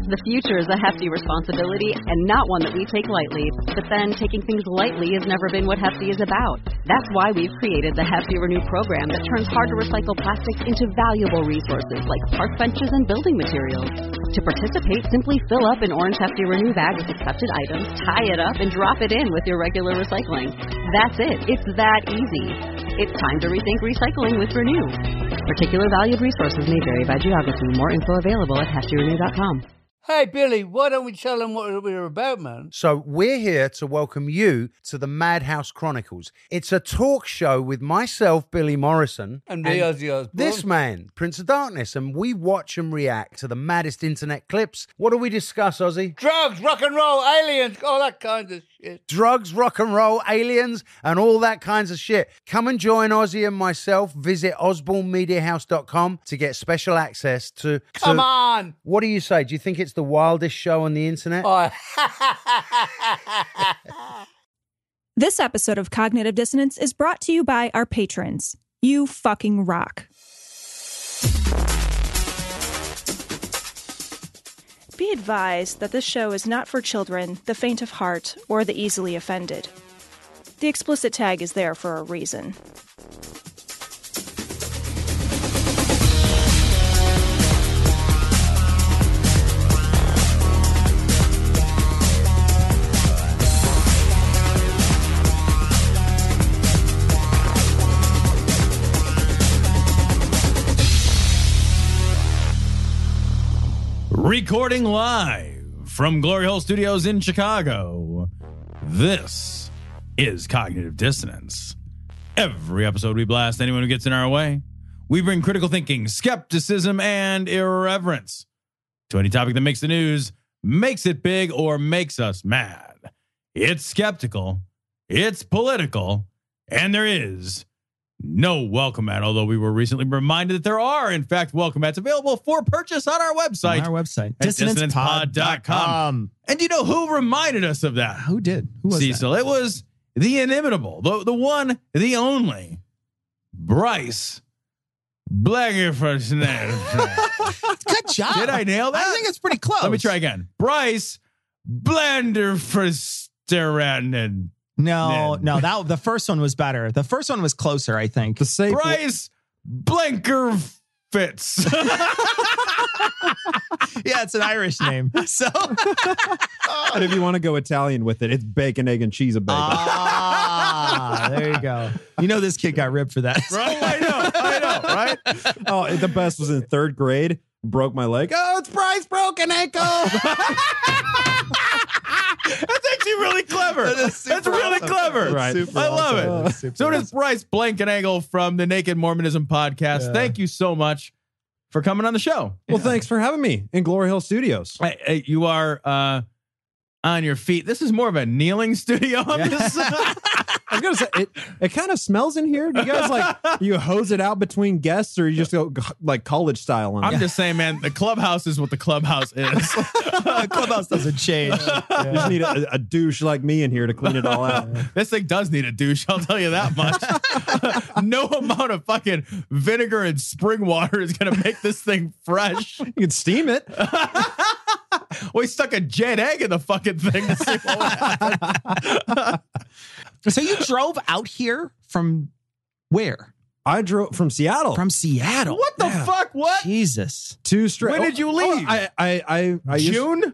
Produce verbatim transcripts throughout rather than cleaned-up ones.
The future is a hefty responsibility and not one that we take lightly. But then, taking things lightly has never been what Hefty is about. That's why we've created the Hefty Renew program that turns hard-to-recycle plastics into valuable resources like park benches and building materials. To participate, simply fill up an orange Hefty Renew bag with accepted items, tie it up, and drop it in with your regular recycling. That's it. It's that easy. It's time to rethink recycling with Renew. Particular valued resources may vary by geography. More info available at hefty renew dot com. Hey, Billy, why don't we tell them what we're about, man? So we're here to welcome you to the Madhouse Chronicles. It's a talk show with myself, Billy Morrison. And me, Ozzy Osbourne. This man, Prince of Darkness. And we watch and react to the maddest internet clips. What do we discuss, Ozzy? Drugs, rock and roll, aliens, all that kind of shit. Drugs, rock and roll, aliens, and all that kinds of shit. Come and join Ozzy and myself. Visit osborne media house dot com to get special access to... to Come on! What do you say? Do you think it's the wildest show on the internet? Oh. This episode of Cognitive Dissonance is brought to you by our patrons. You fucking rock. Be advised that this show is not for children, the faint of heart, or the easily offended. The explicit tag is there for a reason. Recording live from Glory Hole Studios in Chicago, this is Cognitive Dissonance. Every episode we blast anyone who gets in our way. We bring critical thinking, skepticism, and irreverence to any topic that makes the news, makes it big, or makes us mad. It's skeptical, it's political, and there is no welcome mat, although we were recently reminded that there are, in fact, welcome mats available for purchase on our website. On our website. dissonance pod dot com. And do you know who reminded us of that? Who did? Who was Cecil. that? It was the inimitable, the, the one, the only, Bryce Blenderford. Good job. Did I nail that? I think it's pretty close. Let me try again. Bryce Blenderford. No, Then. no, that the first one was better. The first one was closer, I think. The same. Bryce Blanker Fitz. Yeah, it's an Irish name. So, And if you want to go Italian with it, it's bacon, egg, and cheese a bagel. ah, there you go. You know this kid got ripped for that. Right? I know, I know, right? Oh, the best was in third grade. Broke my leg. Oh, it's Bryce broken ankle. That's actually really clever. That is super That's really awesome. clever. Right. Super I love awesome. it. That's super So does awesome. Bryce Blankenagel from the Naked Mormonism podcast. Yeah. Thank you so much for coming on the show. Well, thanks for having me in Glory Hill Studios. Hey, hey, you are uh, on your feet. This is more of a kneeling studio on Yeah. this. I was gonna say it. It kind of smells in here. Do you guys like you hose it out between guests, or you just go like college style on I'm it? just saying, man, the clubhouse is what the clubhouse is. The clubhouse doesn't change. You just need a, a douche like me in here to clean it all out. This thing does need a douche, I'll tell you that much. No amount of fucking vinegar and spring water is going to make this thing fresh. You can steam it. We stuck a jet egg in the fucking thing to see what would happen. So you drove out here from where? I drove from Seattle From Seattle. What the Yeah. fuck? What? Jesus. to straight. When did you leave? I I I, I used- June?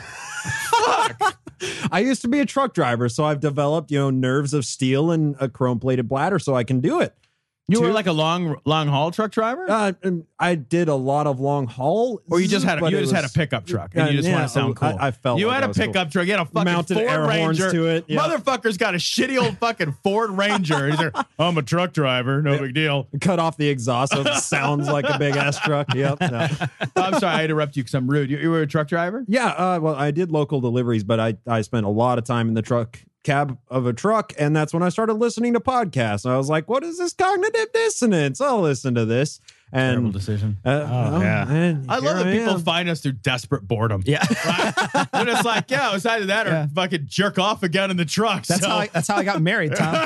I used to be a truck driver, so I've developed, you know, nerves of steel and a chrome-plated bladder, so I can do it. You Two- were like a long, long haul truck driver, Uh, and I did a lot of long haul. or you just had a, but you it just had a was- pickup truck, and Uh, you just yeah, want to sound cool. I, I felt you like had I a was cool. pickup truck. You had a fucking Mounted Ford air horns Ranger. to it, yeah. Motherfucker's got a shitty old fucking Ford Ranger. He's like, I'm a truck driver. No big deal. Cut off the exhaust, so it sounds like a big ass truck. Yep. No. I'm sorry, I interrupt you because I'm rude. You, you were a truck driver? Yeah. Uh, well, I did local deliveries, but I I spent a lot of time in the truck cab of a truck, and that's when I started listening to podcasts. I was like, "What is this cognitive dissonance? I'll listen to this." Terrible And decision. uh, Oh, yeah, and I love here that people am. find us through desperate boredom. Yeah. Right? They're just like, yeah, it was either that or Yeah. fucking jerk off again in the truck. That's so how I, that's how I got married, Tom.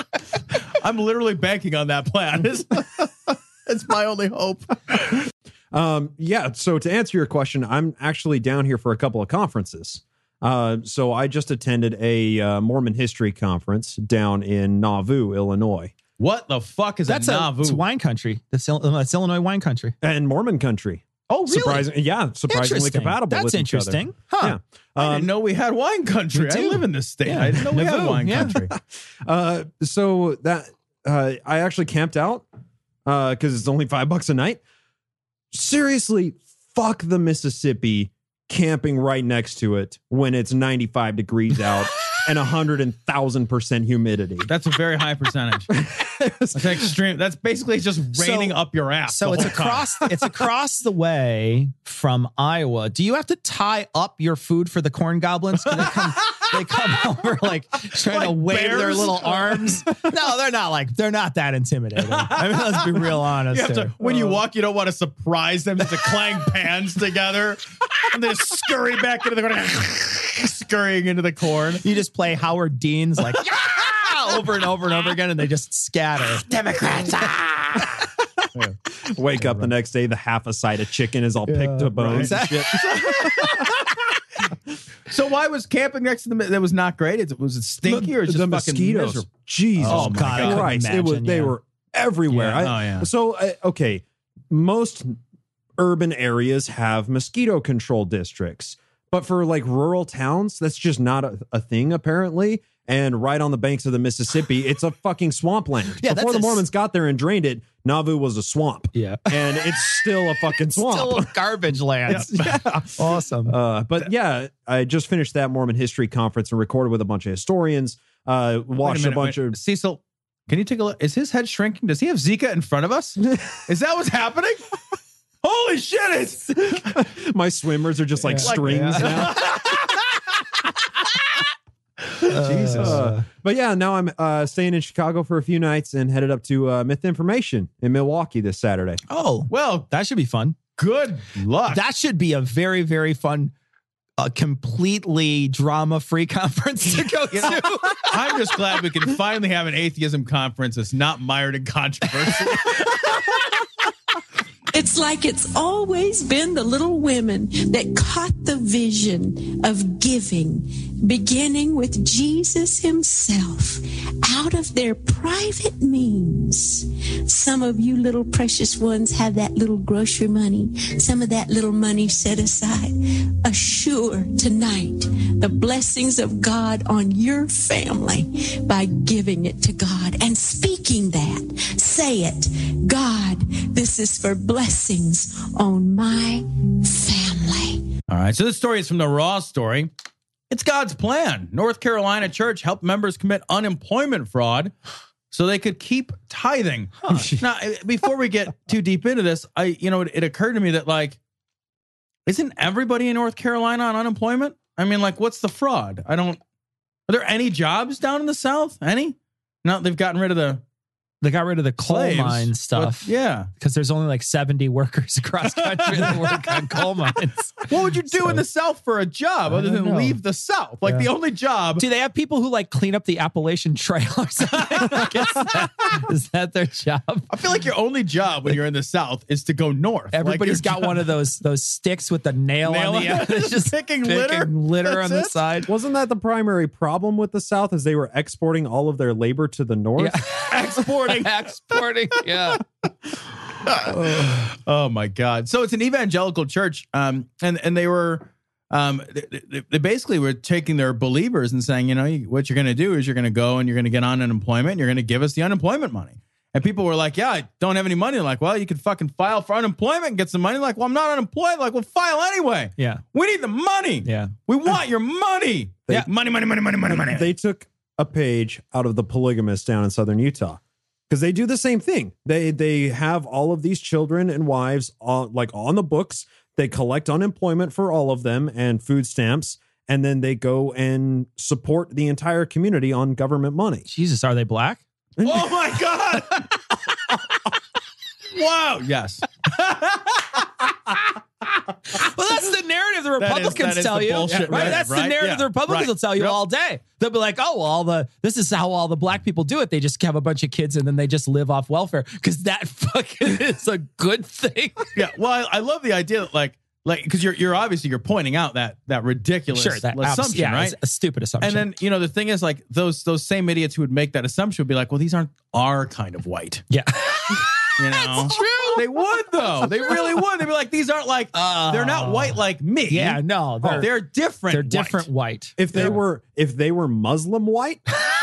I'm literally banking on that plan. It's, it's my only hope. Um, yeah. So to answer your question, I'm actually down here for a couple of conferences. Uh, so I just attended a uh, Mormon history conference down in Nauvoo, Illinois. What the fuck is That's a a, Nauvoo? it's wine country. That's, Il- that's Illinois wine country. And Mormon country. Oh, really? Surprising, yeah, surprisingly Interesting. compatible That's with each other. interesting. Huh. Yeah. I Um, didn't know we had wine country. me I too. live in this state. Yeah. I didn't know we had Nauvoo, wine yeah. country. Uh, so that uh, I actually camped out because it's only five bucks a night. Seriously, fuck the Mississippi camping right next to it when it's ninety-five degrees out and one hundred thousand percent humidity. That's a very high percentage. That's extreme. That's basically just raining So- up your ass. So the it's whole time. across it's across the way from Iowa. Do you have to tie up your food for the corn goblins? 'Cause They come, they come over like trying to Like wave their bears? little arms. No, they're not like they're not that intimidating. I mean, let's be real honest. You have to, here. when you walk, you don't want to surprise them. Just to clang pans together, and they just scurry back into the corn, scurrying into the corn. You just play Howard Dean's like "Yeah!" over and over and over again, and they just scatter. Democrats. ah! Wake up the next day, the half a side of chicken is all picked to bones and shit. So why was camping next to them? That was not great. It was it stinky or just the fucking mosquitoes. miserable? Jesus Oh my God, I couldn't Christ! it was. imagine, They yeah. were everywhere. Yeah. I- Oh, yeah. So uh, okay, most urban areas have mosquito control districts, but for like rural towns, that's just not a, a thing apparently. And right on the banks of the Mississippi, it's a fucking swampland. Yeah, Before that's the a s- Mormons got there and drained it, Nauvoo was a swamp. Yeah. And it's still a fucking swamp. Still garbage land. Yeah. Awesome. Uh, but yeah, I just finished that Mormon history conference and recorded with a bunch of historians. Uh, Wait watched a, minute, bunch wait. of. Cecil. Can you take a look? Is his head shrinking? Does he have Zika in front of us? Is that what's happening? Holy shit! It's My swimmers are just like Like- strings now. Jesus. Uh, but yeah, now I'm uh, staying in Chicago for a few nights and headed up to uh, Myth Information in Milwaukee this Saturday. Oh, Well, that should be fun. good luck. That should be a very, very fun, uh, completely drama-free conference to go to. I'm just glad we can finally have an atheism conference that's not mired in controversy. It's like it's always been the little women that caught the vision of giving, beginning with Jesus himself, out of their private means. Some of you little precious ones have that little grocery money, some of that little money set aside. Assure tonight the blessings of God on your family by giving it to God and speaking that. Say it, God, this is for blessings on my family. All right. So this story is from the Raw story. It's God's plan. North Carolina church helped members commit unemployment fraud so they could keep tithing. Now, before we get too deep into this, I, you know, it, it occurred to me that like, isn't everybody in North Carolina on unemployment? I mean, like, what's the fraud? I don't, are there any jobs down in the South? Any? No, they've gotten rid of the They got rid of the coal slaves, mine but stuff. yeah. Because there's only like seventy workers across country that work on coal mines. What would you do So- in the South for a job I other don't than know. leave the South? Like Yeah. the only job. Do they have people who like clean up the Appalachian Trail or something? Like, is, that, is that their job? I feel like your only job when you're in the South is to go north. Everybody's got one of those those sticks with the nail, Nail on the on end. it. It's just Picking picking litter? litter on the That's it? side. Wasn't that the primary problem with the South? Is they were exporting all of their labor to the North? Yeah. exporting. Exporting. Yeah. Oh my God! So it's an evangelical church, um, and and they were, um, they, they- they basically were taking their believers and saying, you know, you- what you're going to do is you're going to go and you're going to get on unemployment. And you're going to give us the unemployment money. And people were like, yeah, I don't have any money. Like, well, you can fucking file for unemployment and get some money. Like, well, I'm not unemployed. Like, well, file anyway. Yeah. We need the money. Yeah. We want your money. They- yeah. Money, money, money, money, money, money. They took a page out of The Polygamist down in southern Utah because they do the same thing. They they have all of these children and wives on like on the books. They collect unemployment for all of them and food stamps, and then they go and support the entire community on government money. Jesus, are they black? Oh my God. Wow. Yes. Well, that's the narrative the That is- Republicans that is tell the you. bullshit, right? right, That's the right, narrative yeah, the Republicans right. will tell you Yep. all day. They'll be like, oh, well, all the this is how all the black people do it. They just have a bunch of kids and then they just live off welfare because that fucking is a good thing. Yeah, well, I, I love the idea that like, like because you're you're obviously you're pointing out that that ridiculous Sure, that assumption, yeah, right? it's a stupid assumption. And then you know the thing is like those those same idiots who would make that assumption would be like, well, these aren't our kind of white. yeah, You know, That's true. They would though. They really would. They'd be like, these aren't like Oh. they're not white like me. yeah, no, they're, they're different. they're white. different white. If they were if they were Muslim white,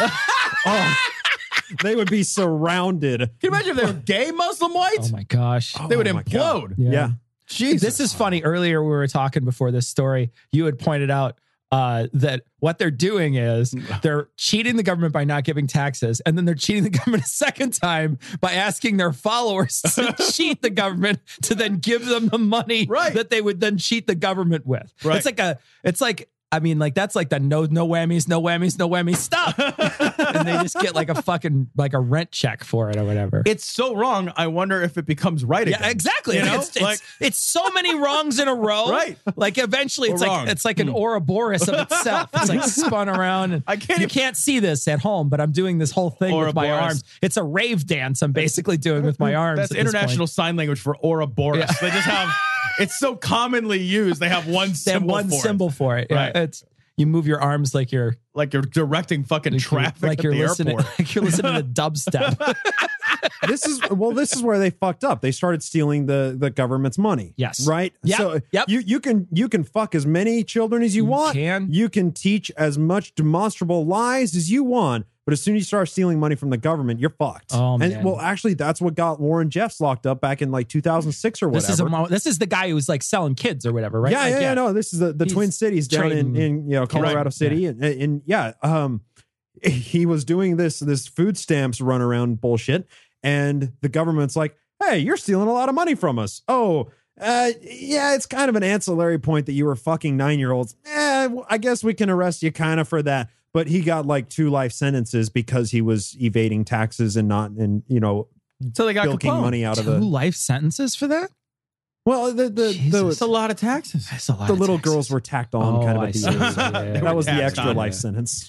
oh, they would be surrounded. Can you imagine if they were gay Muslim white? Oh my gosh, They would Oh my God. implode. Yeah. Yeah. Jesus. This is funny. Earlier, we were talking before this story. You had pointed out uh, that what they're doing is they're cheating the government by not giving taxes, and then they're cheating the government a second time by asking their followers to cheat the government to then give them the money Right. that they would then cheat the government with. Right. It's like a. It's like. I mean, like that's like the no, no whammies, no whammies, no whammies. Stop, and they just get like a fucking like a rent check for it or whatever. It's so wrong. I wonder if it becomes right again. Yeah, exactly. You know? It's, it's, Like- it's so many wrongs in a row. Right. Like eventually it's We're like wrong. it's like an Ouroboros of itself. It's like spun around. And I can't you even- can't see this at home, but I'm doing this whole thing with my Ouroboros. arms. It's a rave dance I'm basically doing with my arms. That's at this international point. sign language for Ouroboros. Yeah. They just have it's so commonly used. They have one They have symbol one for symbol it. for it. Yeah, Right. it's you move your arms like you're Like you're directing fucking like traffic you're, like at you're the listening airport. like you're listening to dubstep. This is well, this is where they fucked up. They started stealing the the government's money. Yes. Right? Yep. So Yep. you you can you can fuck as many children as you, You want. can. You can teach as much demonstrable lies as you want. But as soon as you start stealing money from the government, you're fucked. Oh, man. And well, actually, that's what got Warren Jeffs locked up back in like two thousand six or whatever. This is a mo- this is the guy who's like selling kids or whatever, right? Yeah, Like, yeah, yeah, no. This is the, the He's Twin Cities down in, trading- in you know Colorado Right, City, and, and yeah, um, he was doing this this food stamps runaround bullshit, and the government's like, "Hey, you're stealing a lot of money from us." Oh, uh, yeah, it's kind of an ancillary point that you were fucking nine year olds. Eh, I guess we can arrest you kind of for that. But he got like two life sentences because he was evading taxes and not and you know So they got bilking Capone. money out of Two the. life sentences for that? Well, the the Jesus. It's a lot of taxes. That's a lot the, the of little taxes. girls were tacked on Oh, kind of I at the see. end. Yeah. That was the tacked extra on, life yeah. sentence.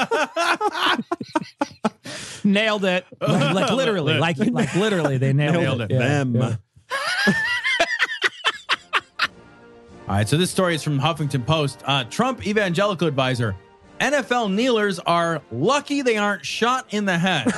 Nailed it. Like, like literally, like like literally, they nailed, Nailed it. it. Yeah, Them. yeah. All right, so this story is from Huffington Post. Uh, Trump evangelical advisor. N F L kneelers are lucky they aren't shot in the head.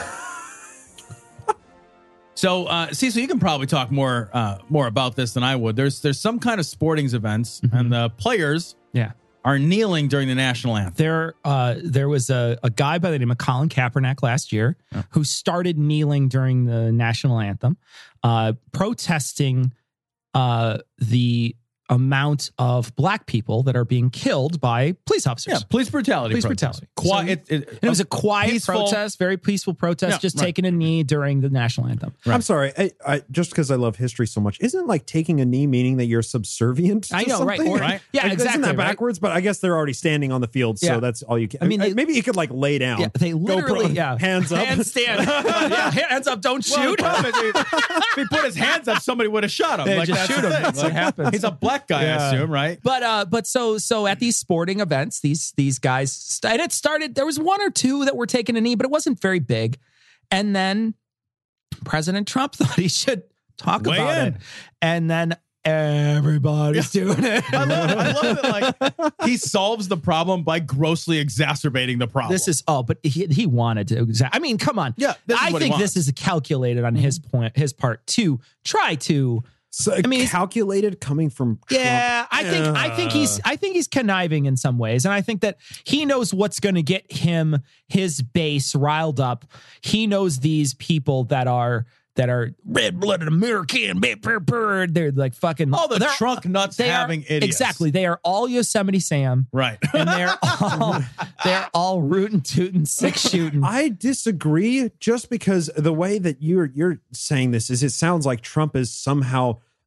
So, uh, Cecil, you can probably talk more uh, more about this than I would. There's there's some kind of sportings events, and the players Yeah. are kneeling during the national anthem. There, uh, there was a, a guy by the name of Colin Kaepernick last year who started kneeling during the national anthem, uh, protesting uh, the amount of black people that are being killed by police officers. Yeah, police brutality. Police protest. brutality. Quiet. So- it, it- And it was a quiet peaceful- protest, very peaceful protest, Yeah, just right. taking a knee during the national anthem. I'm sorry. I, I just because I love history so much, isn't like taking a knee meaning that you're subservient? To I know, right, something? or- right. yeah, Like, exactly, Isn't that right. backwards? But I guess they're already standing on the field, so Yeah. that's all you can. I mean, they- maybe you could like lay down. Yeah, they Go literally, pro- yeah, hands up, handstand, yeah, hands up, don't Well, the shoot. problem is, if he put his hands up, somebody would have shot him. They like, just that's shoot the him. thing. That's what Like, happens. He's a black guy, I Yeah. assume, right? But uh, but so so at these sporting events, these these guys, st- and it started. There was one or two that were taking a knee, but it wasn't very big. And then President Trump thought he should talk Weigh about in. it, and then everybody's doing it. I love, I love that. Like he solves the problem by grossly exacerbating the problem. This is oh, but he he wanted to. Exa- I mean, come on. Yeah, this is I what he think wants. this is calculated on his point, his part to try to. So, I mean, he's- calculated coming from Trump. Yeah, I think I think he's I think he's conniving in some ways, and I think that he knows what's going to get him his base riled up. He knows these people that are that are red-blooded American. They're like fucking all the they're- trunk nuts they are- having idiots. Exactly, they are all Yosemite Sam, Right. and they're all they're all rootin' tootin' six shooting. I disagree just because the way that you're you're saying this is it sounds like Trump is somehow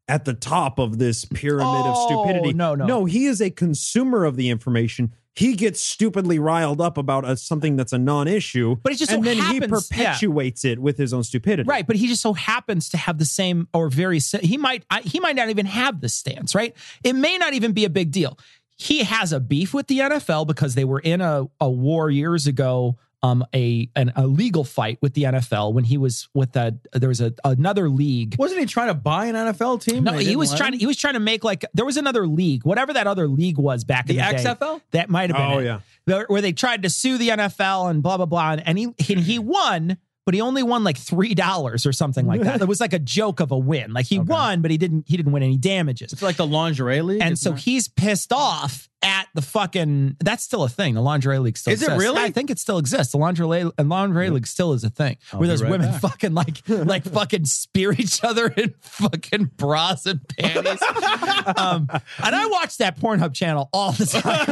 at the top of this pyramid Oh, of stupidity. no, no. No, he is a consumer of the information. He gets stupidly riled up about a, something that's a non-issue, But it just and so then he happens- yeah. perpetuates it with his own stupidity. Right, but he just so happens to have the same or very si- he might I, he might not even have the stance, right? It may not even be a big deal. He has a beef with the N F L because they were in a, a war years ago, um a an, a legal fight with the N F L when he was with that there was a another league. Wasn't he trying to buy an N F L team? No, and they he didn't was let trying him? to, he was trying to make like there was another league, whatever that other league was back in The the day. X F L? That might have been Oh, it. yeah. Where where they tried to sue the N F L and blah blah blah and, and he and he won, but he only won like three dollars or something like that. It was like a joke of a win. Like he won, but he didn't he didn't win any damages. It's like the lingerie league. And It's so not- he's pissed off at the fucking. That's still a thing. The lingerie league still Is it exists. really? I think it still exists. The lingerie and lingerie league still is a thing I'll where be those right women back. fucking like like fucking spear each other in fucking bras and panties. um, and I watch that Pornhub channel all the time.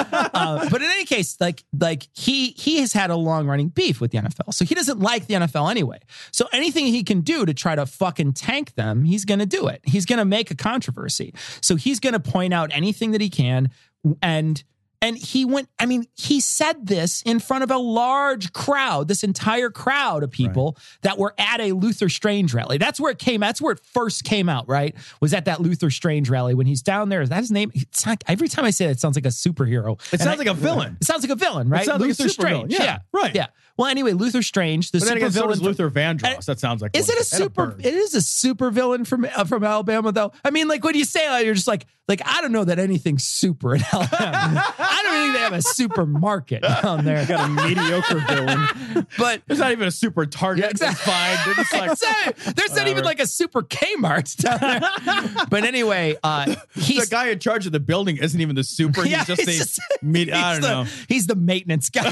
uh, but in any case, like like he he has had a long running beef with the N F L, so he doesn't like the N F L anyway. So anything he can do to try to fucking tank them, he's going to do it. He's going to make a controversy. So he's going to point out anything that he can. And and he went, I mean, he said this in front of a large crowd, this entire crowd of people that were at a Luther Strange rally. That's where it came, that's where it first came out, right? Was at that Luther Strange rally when he's down there. Is that his name? It's like, every time I say it, it sounds like a superhero. It And sounds I- like a villain. It sounds like a villain, right? sounds like a Luther supervillain. Strange. Yeah, right. Yeah. Well, anyway, Luther Strange, the But then super again, so villain. does Luther Vandross. That sounds like Is one. it a And super? bird. It is a super villain from uh, from Alabama, though. I mean, like when you say that, you're just like, like I don't know that anything's super in Alabama. I don't think they have a supermarket down there. Got a mediocre villain. But There's not even a super Target. Yeah, exactly. That's fine. They're just like, Exactly. There's not even like a super Kmart down there. But anyway, uh, the he's guy in charge of the building isn't even the super. Yeah, he's just he's a just- med- I he's don't the- know. He's the maintenance guy.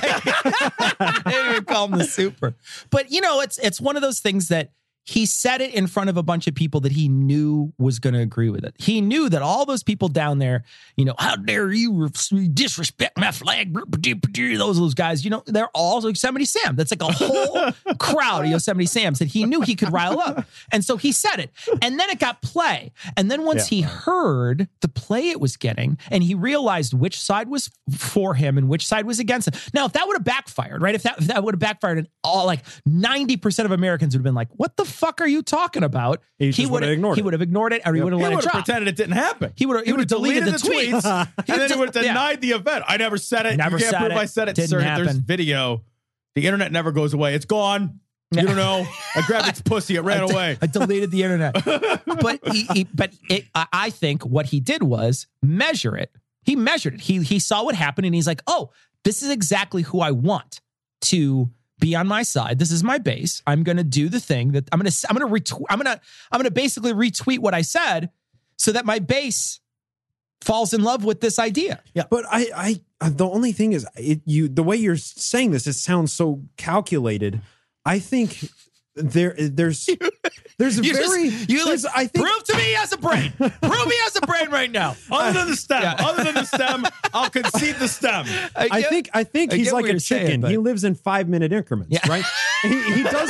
They didn't even call him the super. But you know, it's it's one of those things that he said it in front of a bunch of people that he knew was going to agree with it. He knew that all those people down there, you know, how dare you disrespect my flag? Those those guys, you know, they're all Yosemite Sam. That's like a whole crowd of Yosemite Sams that he knew he could rile up. And so he said it. And then it got play. And then once he heard the play it was getting, and he realized which side was for him and which side was against him. Now, if that would have backfired, right? If that, if that would have backfired, and all like ninety percent of Americans would have been like, what the fuck are you talking about? He just would would've ignored He it. would have ignored it, or he Yep. would have He let it would have drop. pretended it didn't happen. He would have. He would have deleted, the tweets, and then he would have Yeah. denied the event. I never said it. Never you can't said prove it. I said it, Didn't sir. happen. There's video. The internet never goes away. It's gone. You don't know. I grabbed its pussy. It ran I de- away. I deleted the internet. But he, he but it, I I think what he did was measure it. He measured it. He he saw what happened, and he's like, oh, this is exactly who I want to be on my side. This is my base. I'm going to do the thing that I'm going to, I'm going to retweet. I'm going to, I'm going to basically retweet what I said so that my base falls in love with this idea. Yeah, but I, I, the only thing is, it, you, the way you're saying this, it sounds so calculated. I think there, there's, there's a You very, just, you like, there's- I think, prove to me he has a brain. Prove he has a brain right now. Other than the stem. Yeah. Other than the stem, I'll concede the stem. I get- think, I think I he's get like what a you're chicken. saying, but- He lives in five minute increments, Yeah. right? he, he does.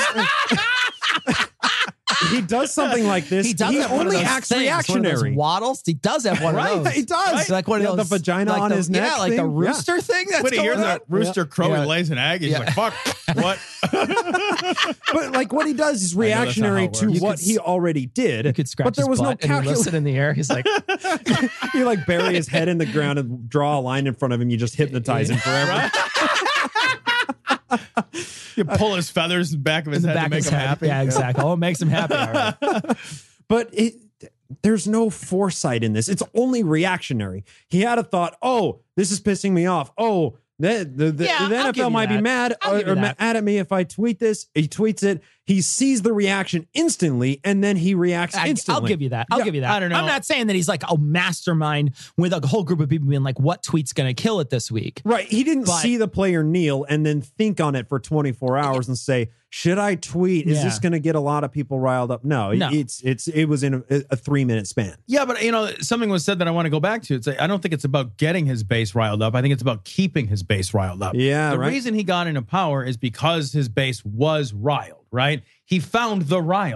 He does something like this. He does have one of only those acts things, one of those reactionary. waddles. He does have one Right, of those. he does. It's like one of Yeah, the those vagina like on the- his Yeah, neck like the thing. Yeah. rooster thing. That's When he hears going that on. rooster crow Yeah. and lays an egg, he's Yeah. like, fuck, what? But like what he does is I know that's not reactionary how it to works. You what could he already did. You could scratch but there his was no butt and he lifts it calculation. in the air. He's like, You like bury his head in the ground and draw a line in front of him. You just hypnotize him forever. You pull his feathers in the back of his in the head back to of make his him head. happy. Yeah, exactly. Oh, it makes him happy. All right. But it, there's no foresight in this. It's only reactionary. He had a thought, oh, this is pissing me off. Oh, the, the, the, Yeah, the I'll N F give L you might be that. mad I'll or, give you or that. mad at me if I tweet this. He tweets it. He sees the reaction instantly, and then he reacts I, instantly. I'll give you that. I'll Yeah, give you that. I don't know. I'm not saying that he's like a mastermind with a whole group of people being like, what tweet's going to kill it this week? Right. He didn't But- see the player kneel and then think on it for twenty-four hours and say, should I tweet? Is Yeah. this going to get a lot of people riled up? No, No. it's it's it was in a, a three minute span. Yeah, but you know, something was said that I want to go back to. It's like, I don't think it's about getting his base riled up. I think it's about keeping his base riled up. Yeah, the right. reason he got into power is because his base was riled, right? He found the riled.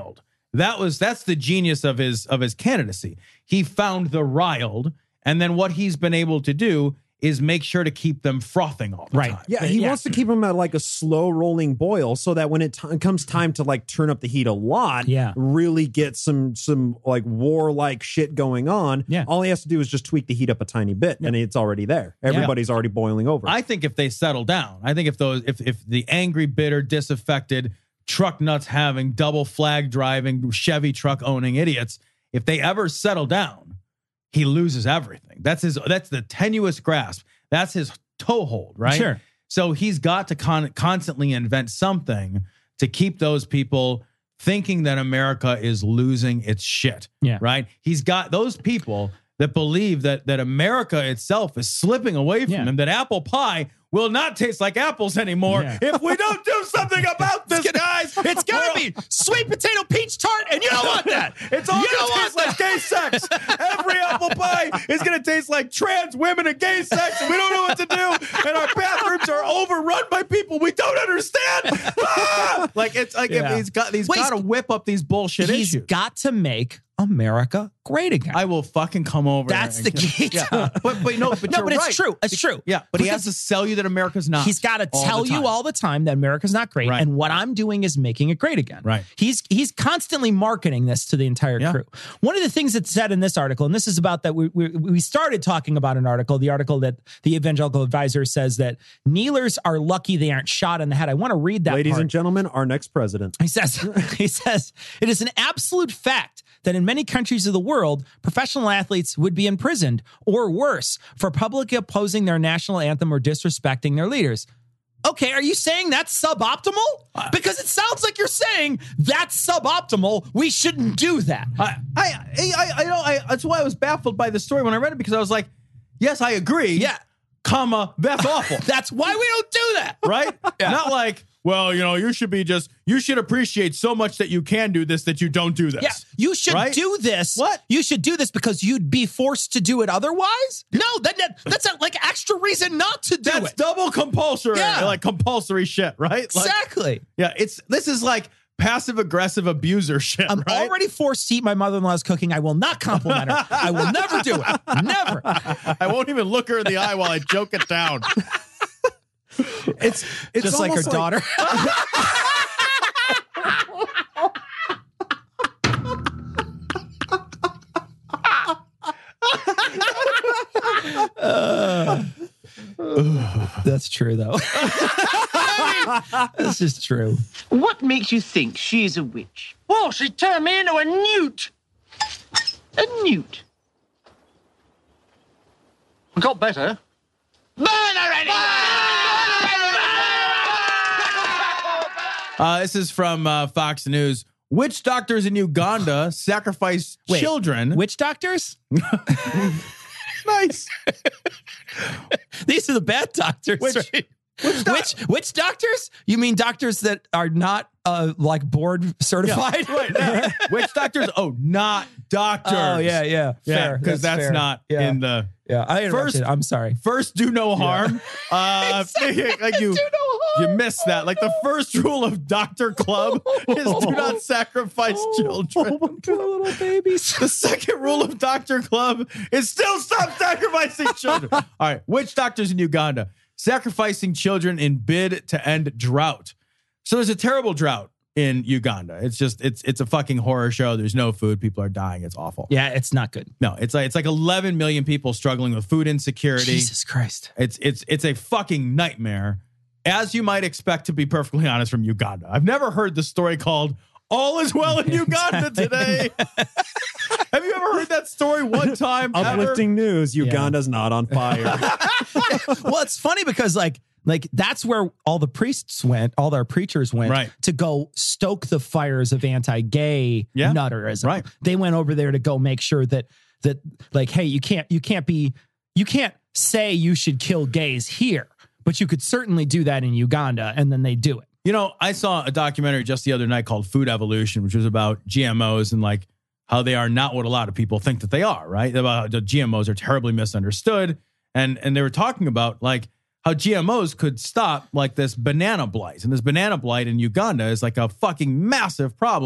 That was that's the genius of his of his candidacy. He found the riled, and then what he's been able to do is make sure to keep them frothing all the Right. time. Yeah, he Yeah. wants to keep them at like a slow rolling boil so that when it t- comes time to like turn up the heat a lot, Yeah. really get some some like war-like shit going on, Yeah. all he has to do is just tweak the heat up a tiny bit and it's already there. Everybody's already boiling over. I think if they settle down, I think if those if if the angry, bitter, disaffected, truck nuts having, double flag driving, Chevy truck owning idiots, if they ever settle down, he loses everything. That's his. That's the tenuous grasp. That's his toehold, right? Sure. So he's got to con- constantly invent something to keep those people thinking that America is losing its shit. Yeah. Right. He's got those people that believe that that America itself is slipping away from Yeah. him. That apple pie will not taste like apples anymore Yeah. if we don't do something about this, guys. It's gonna be sweet potato peach tart, and you don't want that. It's all You going don't to taste want like gay sex. Every apple pie is going to taste like trans women and gay sex, and we don't know what to do. And our bathrooms are overrun by people we don't understand. Ah! Like it's like Yeah. if he's got he's Well, got to he's- whip up these bullshit He's issues. got to make America great again. I will fucking come over. That's there the and- key. Yeah. to- But but no, but no, you're but it's right. true. It's true. Yeah, but he has Because to sell you that America's not. He's got to all tell the you time. all the time that America's not great, Right. and what I'm doing is making it great again. Right. He's he's constantly marketing this to the entire Yeah. crew. One of the things that's said in this article, and this is about that we we, we started talking about an article, the article that the Evangelical Advisor says that kneelers are lucky they aren't shot in the head. I want to read that. Ladies part. and gentlemen, our next president. He says, he says, it is an absolute fact that in many countries of the world, professional athletes would be imprisoned or worse for publicly opposing their national anthem or disrespecting their leaders. Okay, are you saying that's suboptimal? Because it sounds like you're saying that's suboptimal. We shouldn't do that. I, I, I, I know. I, that's why I was baffled by the story when I read it, because I was like, yes, I agree. Yeah. Comma, that's awful. That's why we don't do that. Right? Not like, well, you know, you should be just, you should appreciate so much that you can do this that you don't do this. Yeah, you should Right? do this. What? You should do this because you'd be forced to do it otherwise? No, that, that that's a, like extra reason not to do That's it. double compulsory. Yeah. Like compulsory shit, right? Like, Exactly. yeah, it's, this is like passive aggressive abuser shit, I'm right? already forced to eat my mother-in-law's cooking. I will not compliment her. I will never do it. Never. I won't even look her in the eye while I joke it down. It's it's Just like her almost daughter. Uh, that's true, though. That's just true. What makes you think she's a witch? Well, she turned me into a newt. A newt. I got better. Burn already! Uh, this is from uh, Fox News. Witch doctors in Uganda sacrifice Wait, children. Witch doctors? Nice. These are the bad doctors. Which- right? which doc- Which which doctors? You mean doctors that are not uh, like board certified? right. yeah. Witch doctors? Oh, not doctors. Oh yeah, yeah, Yeah, fair. because that's, fair. not yeah. in the Yeah, I interrupted. First- I'm sorry. first do no harm. Uh, like you, you missed that. Like the first rule of Doctor Club is do not sacrifice children. Poor little babies. The second rule of Doctor Club is still stop sacrificing children. All right, witch doctors in Uganda sacrificing children in bid to end drought. So there's a terrible drought in Uganda. It's just it's it's a fucking horror show. There's no food. People are dying. It's awful. Yeah, it's not good. No, it's like it's like eleven million people struggling with food insecurity. Jesus Christ. It's it's it's a fucking nightmare, as you might expect, to be perfectly honest, from Uganda. I've never heard the story called "All is Well in Uganda Today." Have you ever heard that story one time? ever? uplifting news. Uganda's not on fire. Well, it's funny because like like that's where all the priests went, all their preachers went Right. to go stoke the fires of anti-gay Yeah. nutterism. Right. They went over there to go make sure that that like, hey, you can't you can't be you can't say you should kill gays here, but you could certainly do that in Uganda, and then they do it. You know, I saw a documentary just the other night called Food Evolution, which was about G M Os and like how they are not what a lot of people think that they are, right? About the G M Os are terribly misunderstood. And and they were talking about like how G M Os could stop like this banana blight. And this banana blight in Uganda is like a fucking massive problem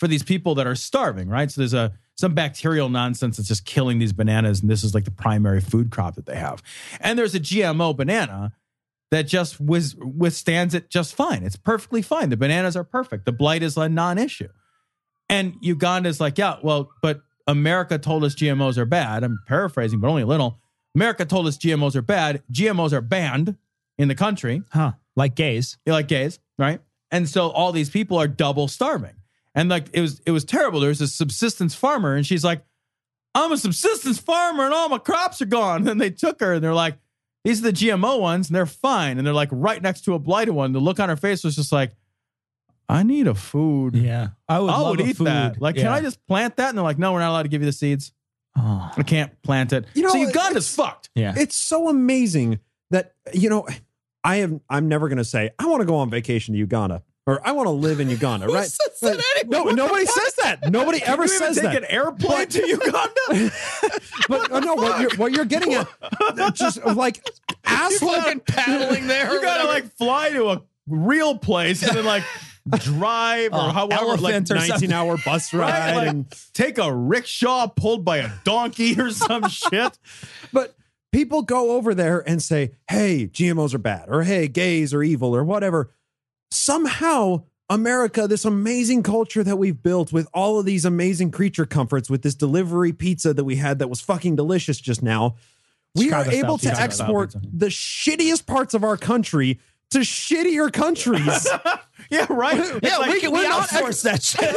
for these people that are starving, right? So there's a some bacterial nonsense that's just killing these bananas, and this is like the primary food crop that they have. And there's a G M O banana that just with, withstands it just fine. It's perfectly fine. The bananas are perfect. The blight is a non-issue. And Uganda's like, yeah, well, but America told us G M Os are bad. I'm paraphrasing, but only a little. America told us G M Os are bad. G M Os are banned in the country. Huh. Like gays. Yeah, like gays, right? And so all these people are double starving. And like it was it was terrible. There was a subsistence farmer, and she's like, I'm a subsistence farmer and all my crops are gone. And they took her and they're like, these are the G M O ones, and they're fine. And they're like right next to a blighted one. The look on her face was just like, I need a food. Yeah. I would, I love would a eat food. that. Like, Yeah. can I just plant that? And they're like, no, we're not allowed to give you the seeds. Oh. I can't plant it. You know, so Uganda's it's- fucked. Yeah. It's so amazing that, you know, I am, I'm never going to say, I want to go on vacation to Uganda or I want to live in Uganda, right? says that Like, anyway? no, nobody says that. Nobody ever Can you even says take that. an airplane to Uganda? But uh, no, what you're, what you're getting at, just like asshole. fucking paddling there. You or gotta whatever. like fly to a real place and then like drive or Oh, however, like elephant or something. nineteen hour bus right? ride. Like, and take a rickshaw pulled by a donkey or some shit. But people go over there and say, hey, G M Os are bad, or hey, gays are evil, or whatever. Somehow, America, this amazing culture that we've built with all of these amazing creature comforts, with this delivery pizza that we had that was fucking delicious just now, we Chicago are style able to pizza. export Chicago style the shittiest parts of our country to shittier countries. Yeah, right. Yeah, It's like, we can we we're not outsource that shit.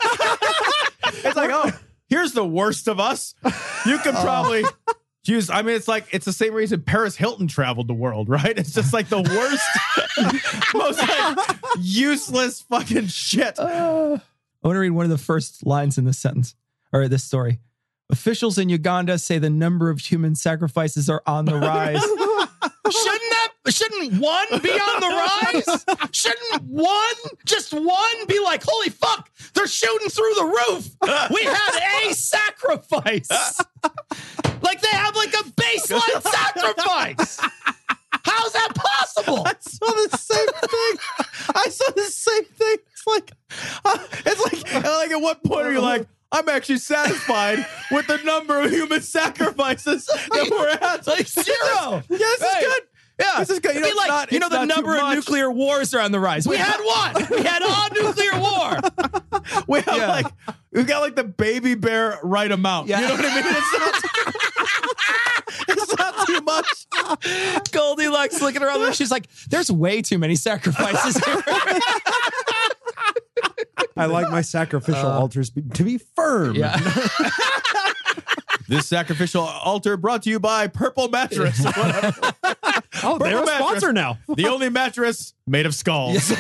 It's like, oh, here's the worst of us. You could probably use. I mean, it's like it's the same reason Paris Hilton traveled the world, right? It's just like the worst, most like useless fucking shit. I want to read one of the first lines in this sentence or this story. Officials in Uganda say the number of human sacrifices are on the rise. Shouldn't that, shouldn't one be on the rise? Shouldn't one, just one be like, holy fuck, they're shooting through the roof. We had a sacrifice. Like they have like a baseline sacrifice. How's that possible? I saw the same thing. I saw the same thing. It's like, uh, it's like, like at what point are you like, I'm actually satisfied with the number of human sacrifices that we're at? Like zero. Yeah, this Right. is good. Yeah, This is good. You It'd know, be it's like, not- you know, it's the not too number of much. nuclear wars are on the rise. We had one. We had all nuclear war. We have Yeah. like, we got like the baby bear right amount. Yeah. You know what I mean? It's not, it's not too much. Goldilocks looking around there. She's like, there's way too many sacrifices here. I like my sacrificial altars be- to be firm. Yeah. This sacrificial altar brought to you by Purple Mattress. Oh, they're a Purple sponsor mattress. now. The only mattress made of skulls.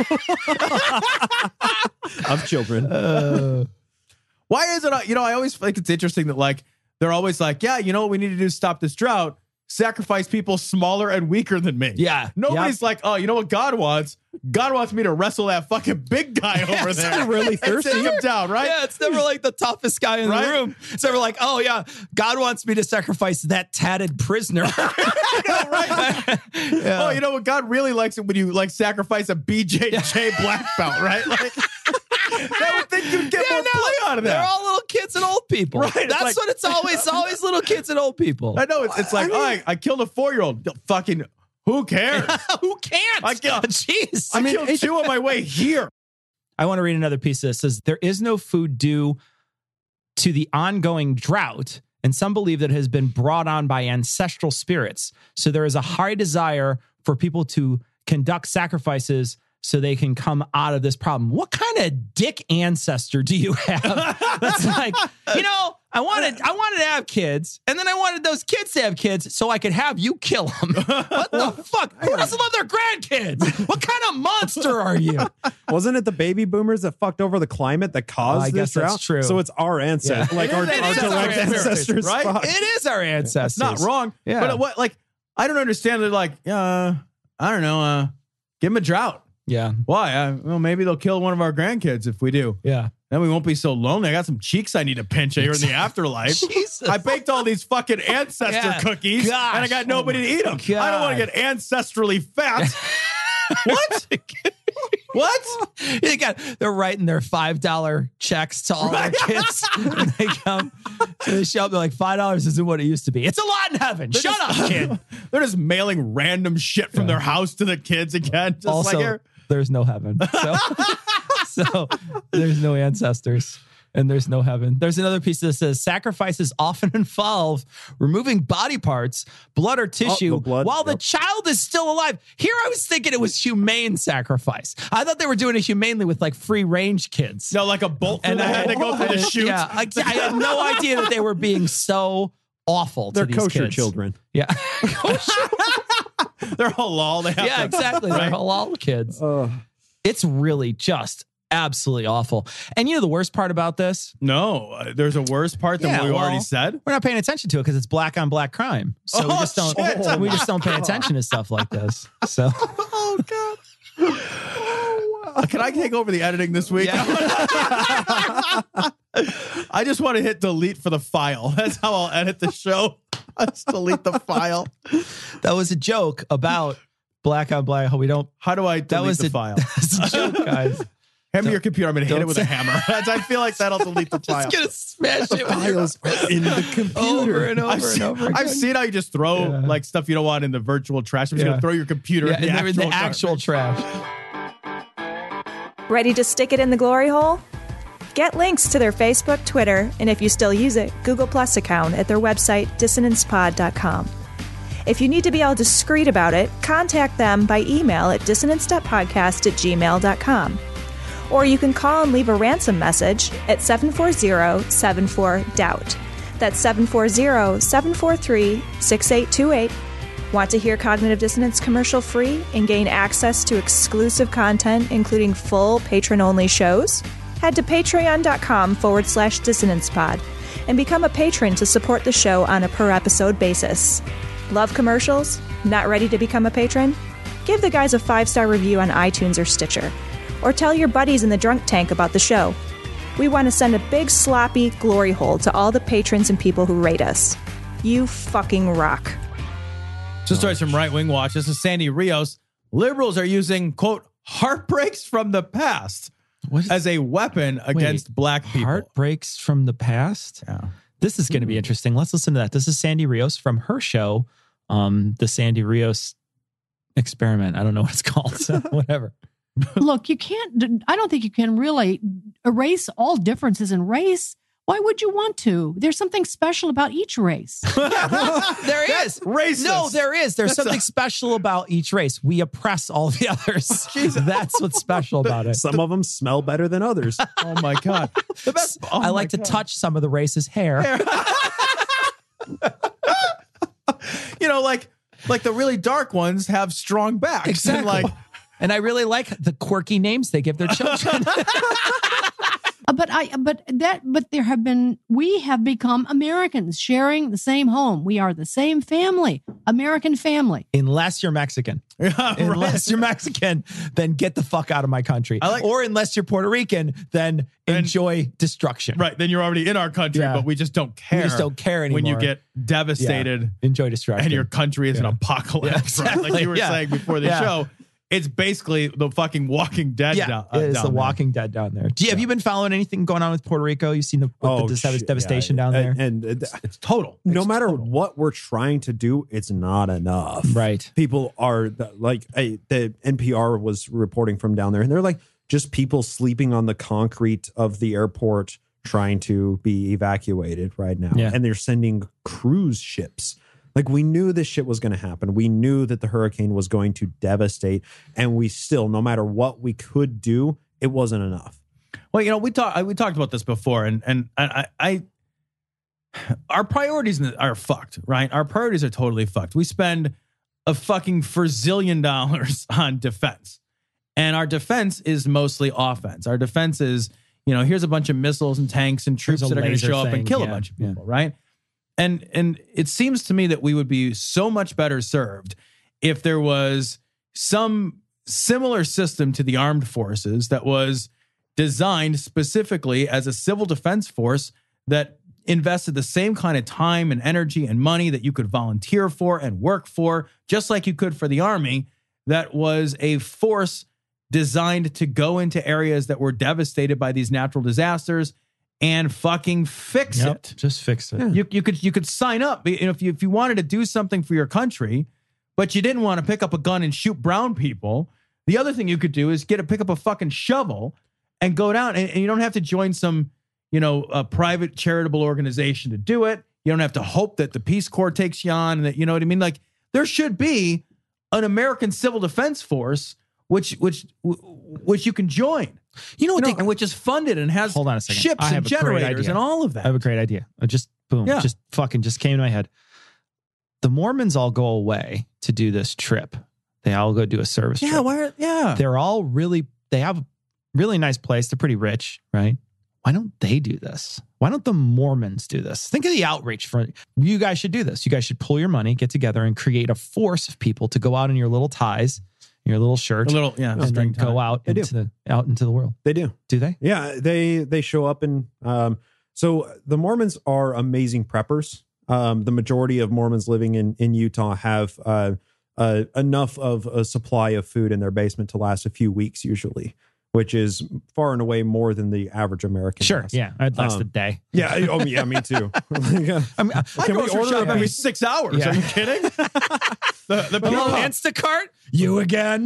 Of children. Why is it, uh, you know, I always think it's interesting that like, they're always like, yeah, you know what we need to do to stop this drought? Sacrifice people smaller and weaker than me. Yeah. Nobody's Yep. like, oh, you know what God wants? God wants me to wrestle that fucking big guy over it's there. really And thirsty. take him down, right? Yeah, it's never like the toughest guy in Right? the room. It's never like, oh yeah, God wants me to sacrifice that tatted prisoner. right? Oh, you know what? God really likes it when you like sacrifice a B J J black belt, right? Like, I would think you'd get Yeah, more no, play out of They're that. all little kids and old people. Right, it's That's like- what it's always. It's always little kids and old people. I know it's, it's like, I mean- oh, I, I killed a four-year-old. Fucking, who cares? Who can't? I kill- Jeez. I, killed two on my way here. I want to read another piece of this. It says there is no food due to the ongoing drought, and some believe that it has been brought on by ancestral spirits. So there is a high desire for people to conduct sacrifices so they can come out of this problem. What kind of dick ancestor do you have? That's like, you know, I wanted I wanted to have kids, and then I wanted those kids to have kids so I could have you kill them. What the fuck? Who doesn't love their grandkids? What kind of monster are you? Wasn't it the baby boomers that fucked over the climate that caused I this guess drought? that's true. So it's our ancestors, Yeah. like It our, is- it our is our direct ancestors, ancestors, right? fuck. It is our ancestors. It's not wrong. Yeah. But what, like, I don't understand. They're like, uh, I don't know. Uh, give them a drought. Yeah. Why? Uh, well, maybe they'll kill one of our grandkids if we do. Yeah. Then we won't be so lonely. I got some cheeks I need to pinch here in the afterlife. Jesus. I baked all these fucking ancestor Yeah. cookies, Gosh. and I got nobody to eat them. I don't want to God. get ancestrally fat. What? What? You got, they're writing their five dollar checks to all their kids. And they come to the show. They're like, five dollars isn't what it used to be. It's a lot in heaven. They're Shut just, up, kid. They're just mailing random shit from Yeah. their house to the kids again. Just Also, like here. there's no heaven. So, so there's no ancestors. And there's no heaven. There's another piece that says sacrifices often involve removing body parts, blood or tissue, the blood, while the yep. child is still alive. Here I was thinking it was humane sacrifice. I thought they were doing it humanely with like free range kids. No, like a bolt and I had to go through the chute. Yeah, I, I had no idea that they were being so awful They're to these kosher kids. children. Yeah. They're halal. They have Yeah, to, exactly. right? They're halal kids. Uh, It's really just absolutely awful. And you know the worst part about this? No, uh, there's a worse part than Yeah, what we well, already said. We're not paying attention to it because it's black on black crime. So we Oh, just don't shit. we just don't pay attention to stuff like this. So Oh, God. Uh, Can I take over the editing this week? I just want to hit delete for the file. That's how I'll edit the show. I just delete the file. that was a joke about black on black. How we don't How do I delete that was the a, file? That's a joke, guys. Hand me your computer. I'm going to hit don't it with a say- hammer. That's, I feel like that'll delete the file. Just gonna smash it with your- files are in the computer. over and over I've, and seen, over again. I've seen how you just throw Yeah. like stuff you don't want in the virtual trash. I'm just Yeah. going to throw your computer yeah, in the and they're in actual, the actual trash. Ready to stick it in the glory hole? Get links to their Facebook, Twitter, and if you still use it, Google Plus account at their website, dissonance pod dot com. If you need to be all discreet about it, contact them by email at dissonance dot podcast at gmail dot com. Or you can call and leave a ransom message at seven four zero, seven four, doubt. That's seven four zero, seven four three, six eight two eight. Want to hear Cognitive Dissonance commercial free and gain access to exclusive content, including full patron-only shows? Head to patreon.com forward slash dissonancepod and become a patron to support the show on a per-episode basis. Love commercials? Not ready to become a patron? Give the guys a five-star review on iTunes or Stitcher. Or tell your buddies in the drunk tank about the show. We want to send a big sloppy glory hole to all the patrons and people who rate us. You fucking rock. Just started some right wing watch. This is Sandy Rios. Liberals are using, quote, heartbreaks from the past What is- as a weapon against Wait, black people. Heartbreaks from the past. Yeah. This is going to be interesting. Let's listen to that. This is Sandy Rios from her show, um, the Sandy Rios Experiment. I don't know what it's called. So whatever. Look, you can't, I don't think you can really erase all differences in race. Why would you want to? There's something special about each race. There is. racist. No, there is. There's That's something a- special about each race. We oppress all the others. That's what's special about it. Some of them smell better than others. Oh, my God. The best. oh I my like to God. touch some of the race's hair. You know, like, like the really dark ones have strong backs. Exactly. And like, And I really like the quirky names they give their children. Uh, but I, but that, but there have been, we have become Americans sharing the same home. We are the same family, American family. Unless you're Mexican. yeah, Unless you're Mexican, then get the fuck out of my country. I like- or unless you're Puerto Rican, then Then- enjoy destruction. right. Then you're already in our country, Yeah. but we just don't care. We just don't care When you anymore. get devastated Enjoy destruction. and your country is an Yeah. apocalypse, Yeah, right? Like you were exactly. Yeah. saying before the Yeah. show. It's basically the fucking Walking Dead. yeah, down, uh, it is down the there. Walking Dead down there. Do you, have you been following anything going on with Puerto Rico? You've seen the, what the dev- shit, devastation yeah. down there? And, and, uh, It's total. no It's matter total. what we're trying to do, it's not enough. Right. People are like, hey, the N P R was reporting from down there, and they're like, just people sleeping on the concrete of the airport trying to be evacuated right now. Yeah. And they're sending cruise ships. Like, we knew this shit was going to happen. We knew that the hurricane was going to devastate, and we still, no matter what we could do, it wasn't enough. Well, you know, we talked we talked about this before, and and I, I our priorities are fucked, right? Our priorities are totally fucked. We spend a fucking forzillion dollars on defense, and our defense is mostly offense. Our defense is, you know, here's a bunch of missiles and tanks and troops Here's a that are going to laser show up thing, and kill yeah, a bunch of yeah. people, right? And and it seems to me that we would be so much better served if there was some similar system to the armed forces that was designed specifically as a civil defense force that invested the same kind of time and energy and money that you could volunteer for and work for, just like you could for the army, that was a force designed to go into areas that were devastated by these natural disasters and fucking fix Yep, it. just fix it. Yeah. You, you could you could sign up you know, if you if you wanted to do something for your country, but you didn't want to pick up a gun and shoot brown people. The other thing you could do is get a pick up a fucking shovel and go down, and, and you don't have to join some you know a private charitable organization to do it. You don't have to hope that the Peace Corps takes you on, and that you know what I mean. Like there should be an American Civil Defense Force, which which which you can join. You know what? You know, they, and which is funded and has hold on a second. ships I and have a great generators idea. and all of I have that. a great idea. I just boom, Yeah. just fucking just came to my head. The Mormons all go away to do this trip. They all go do a service Yeah, trip. where? Yeah, They're all really. They have a really nice place. They're pretty rich, right? Why don't they do this? Why don't the Mormons do this? Think of the outreach for you guys should do this. You guys should pull your money, get together, and create a force of people to go out in your little ties, your little shirt, a little yeah, and then string go tie. out They do. into the out into the world. They do. Do they? Yeah, they they show up and um, so the Mormons are amazing preppers. Um, the majority of Mormons living in in Utah have uh, uh, enough of a supply of food in their basement to last a few weeks, usually, which is far and away more than the average American. Sure. has. Yeah, I'd last Um, a day. Yeah. I- Oh, yeah. Me too. Like, uh, I mean, I Can we grocery order shop a- every six hours. Yeah. Are you kidding? the the people, Oh, Instacart, you again?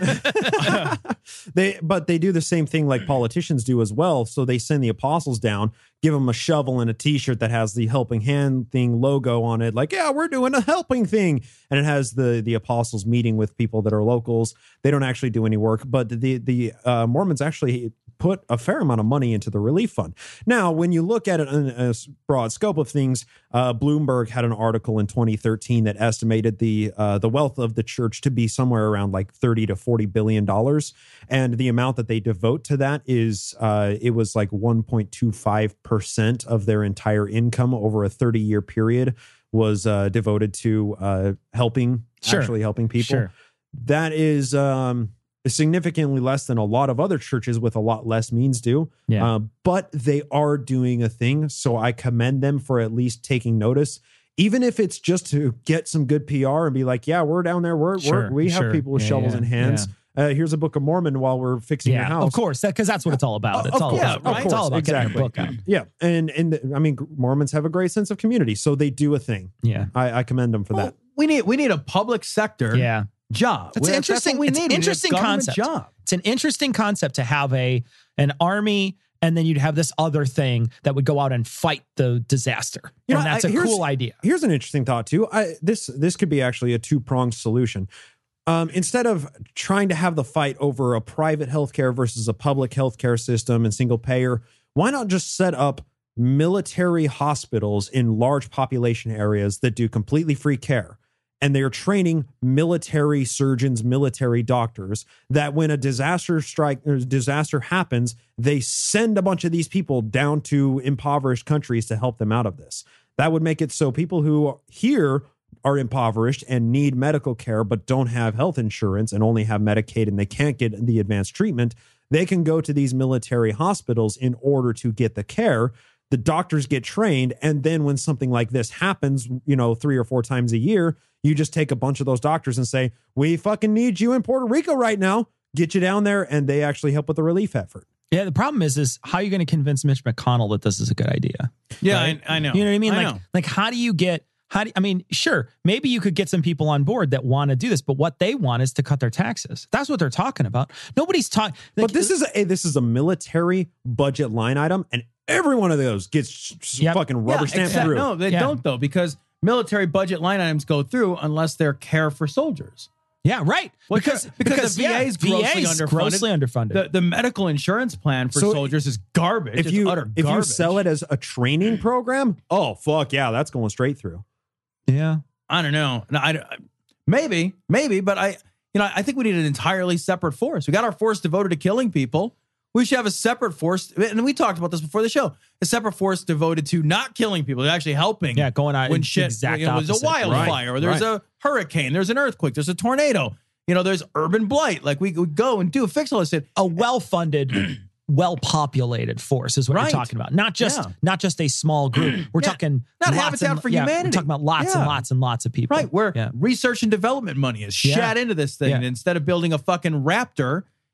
they but they do the same thing like politicians do as well. So they send the apostles down, give them a shovel and a t-shirt that has the helping hand thing logo on it, like, yeah, we're doing a helping thing, and it has the the apostles meeting with people that are locals. They don't actually do any work, but the the uh, Mormons actually put a fair amount of money into the relief fund. Now, when you look at it in a broad scope of things, uh, Bloomberg had an article in twenty thirteen that estimated the uh, the wealth of the church to be somewhere around like thirty to forty billion dollars, and the amount that they devote to that is uh, it was like one point two five percent of their entire income over a thirty year period was uh, devoted to uh, helping, Sure. actually helping people. Sure. That is um, significantly less than a lot of other churches with a lot less means do. Yeah. Uh, but they are doing a thing. So I commend them for at least taking notice, even if it's just to get some good P R and be like, yeah, we're down there. We're, Sure, we're we have sure. people with Yeah, shovels yeah, in hands. Uh, here's a Book of Mormon while we're fixing your Yeah, house. of course, because that's what it's all about. It's Of all course, about, of right? It's all about exactly. getting your book out. Yeah. And, and I mean, Mormons have a great sense of community. So they do a thing. Yeah. I, I commend them for Well, that. we need we need a public sector Yeah. job. It's Well, an interesting. That's what we It's need. an We need a interesting government concept. Job. It's an interesting concept to have a an army, and then you'd have this other thing that would go out and fight the disaster. You know, and that's I- a here's- cool idea. Here's an interesting thought too. I this this could be actually a two pronged solution. Um, instead of trying to have the fight over a private healthcare versus a public healthcare system and single payer, why not just set up military hospitals in large population areas that do completely free care? And they're training military surgeons, military doctors, that when a disaster strike or disaster happens, they send a bunch of these people down to impoverished countries to help them out of this. That would make it so people who here are impoverished and need medical care but don't have health insurance and only have Medicaid and they can't get the advanced treatment, they can go to these military hospitals in order to get the care. The doctors get trained, and then when something like this happens, you know, three or four times a year, you just take a bunch of those doctors and say, we fucking need you in Puerto Rico right now. Get you down there, and they actually help with the relief effort. Yeah, the problem is, is how are you going to convince Mitch McConnell that this is a good idea? Yeah, Right? I, I know. You know what I mean? I like, know. like how do you get? How do I mean? Sure, maybe you could get some people on board that want to do this, but what they want is to cut their taxes. That's what they're talking about. Nobody's talking. But this is a this is a military budget line item, and every one of those gets s- Yep. fucking rubber Yeah, stamped except- through. No, they Yeah. don't though, because military budget line items go through unless they're care for soldiers. yeah, right. Well, because because because the V A is grossly V A is underfunded. grossly underfunded. The, the medical insurance plan for So soldiers is garbage. If It's you utter if garbage. you sell it as a training program, oh fuck yeah, that's going straight through. yeah. I don't know. No, I, I- maybe, maybe, but I, you know, I think we need an entirely separate force. We got our force devoted to killing people. We should have a separate force, and we talked about this before the show. A separate force devoted to not killing people, to actually helping. Yeah, going out when in shit. exact You know, there's a opposite. wildfire, or there's right. a hurricane, there's an earthquake, there's a tornado. You know, there's urban blight. Like we would go and do fix all this shit. A well-funded, well-populated force is what Right. you're talking about. Not just Yeah. not just a small group. We're Yeah. talking Not lots Habitat and, for yeah, Humanity. We're talking about lots and Yeah. lots and lots of people. Right, where Yeah. research and development money is Yeah. shat into this thing. Yeah. And instead of building a fucking Raptor,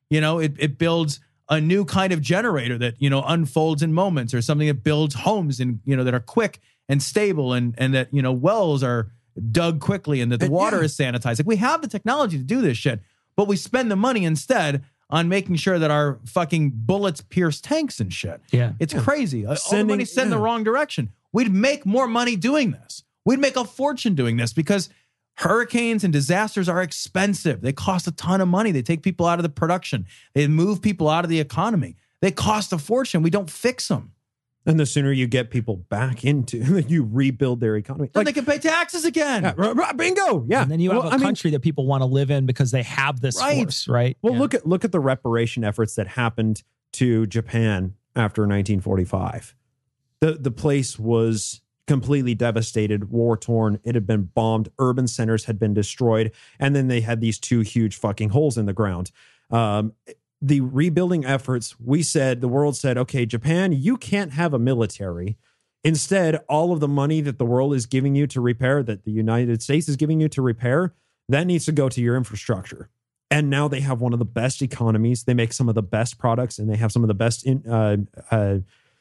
You know, it, it builds a new kind of generator that, you know, unfolds in moments, or something that builds homes and, you know, that are quick and stable, and, and that, you know, wells are dug quickly and that the And, water yeah. is sanitized. Like, we have the technology to do this shit, but we spend the money instead on making sure that our fucking bullets pierce tanks and shit. Yeah. It's crazy. All the Sending- money's sent in the yeah. wrong direction. We'd make more money doing this. We'd make a fortune doing this, because hurricanes and disasters are expensive. They cost a ton of money. They take people out of the production. They move people out of the economy. They cost a fortune. We don't fix them. And the sooner you get people back into, you rebuild their economy. Then they can pay taxes again. yeah, r- r- bingo. Yeah. And then you have Well, a I mean, country that people want to live in because they have this Right. force, right? Well, Yeah. look at look at the reparation efforts that happened to Japan after nineteen forty-five. The the place was completely devastated, war torn. It had been bombed. Urban centers had been destroyed, and then they had these two huge fucking holes in the ground. Um, the rebuilding efforts, we said, the world said, okay, Japan, you can't have a military. Instead, all of the money that the world is giving you to repair, that the United States is giving you to repair, that needs to go to your infrastructure. And now they have one of the best economies. They make some of the best products, and they have some of the best in. Uh, uh,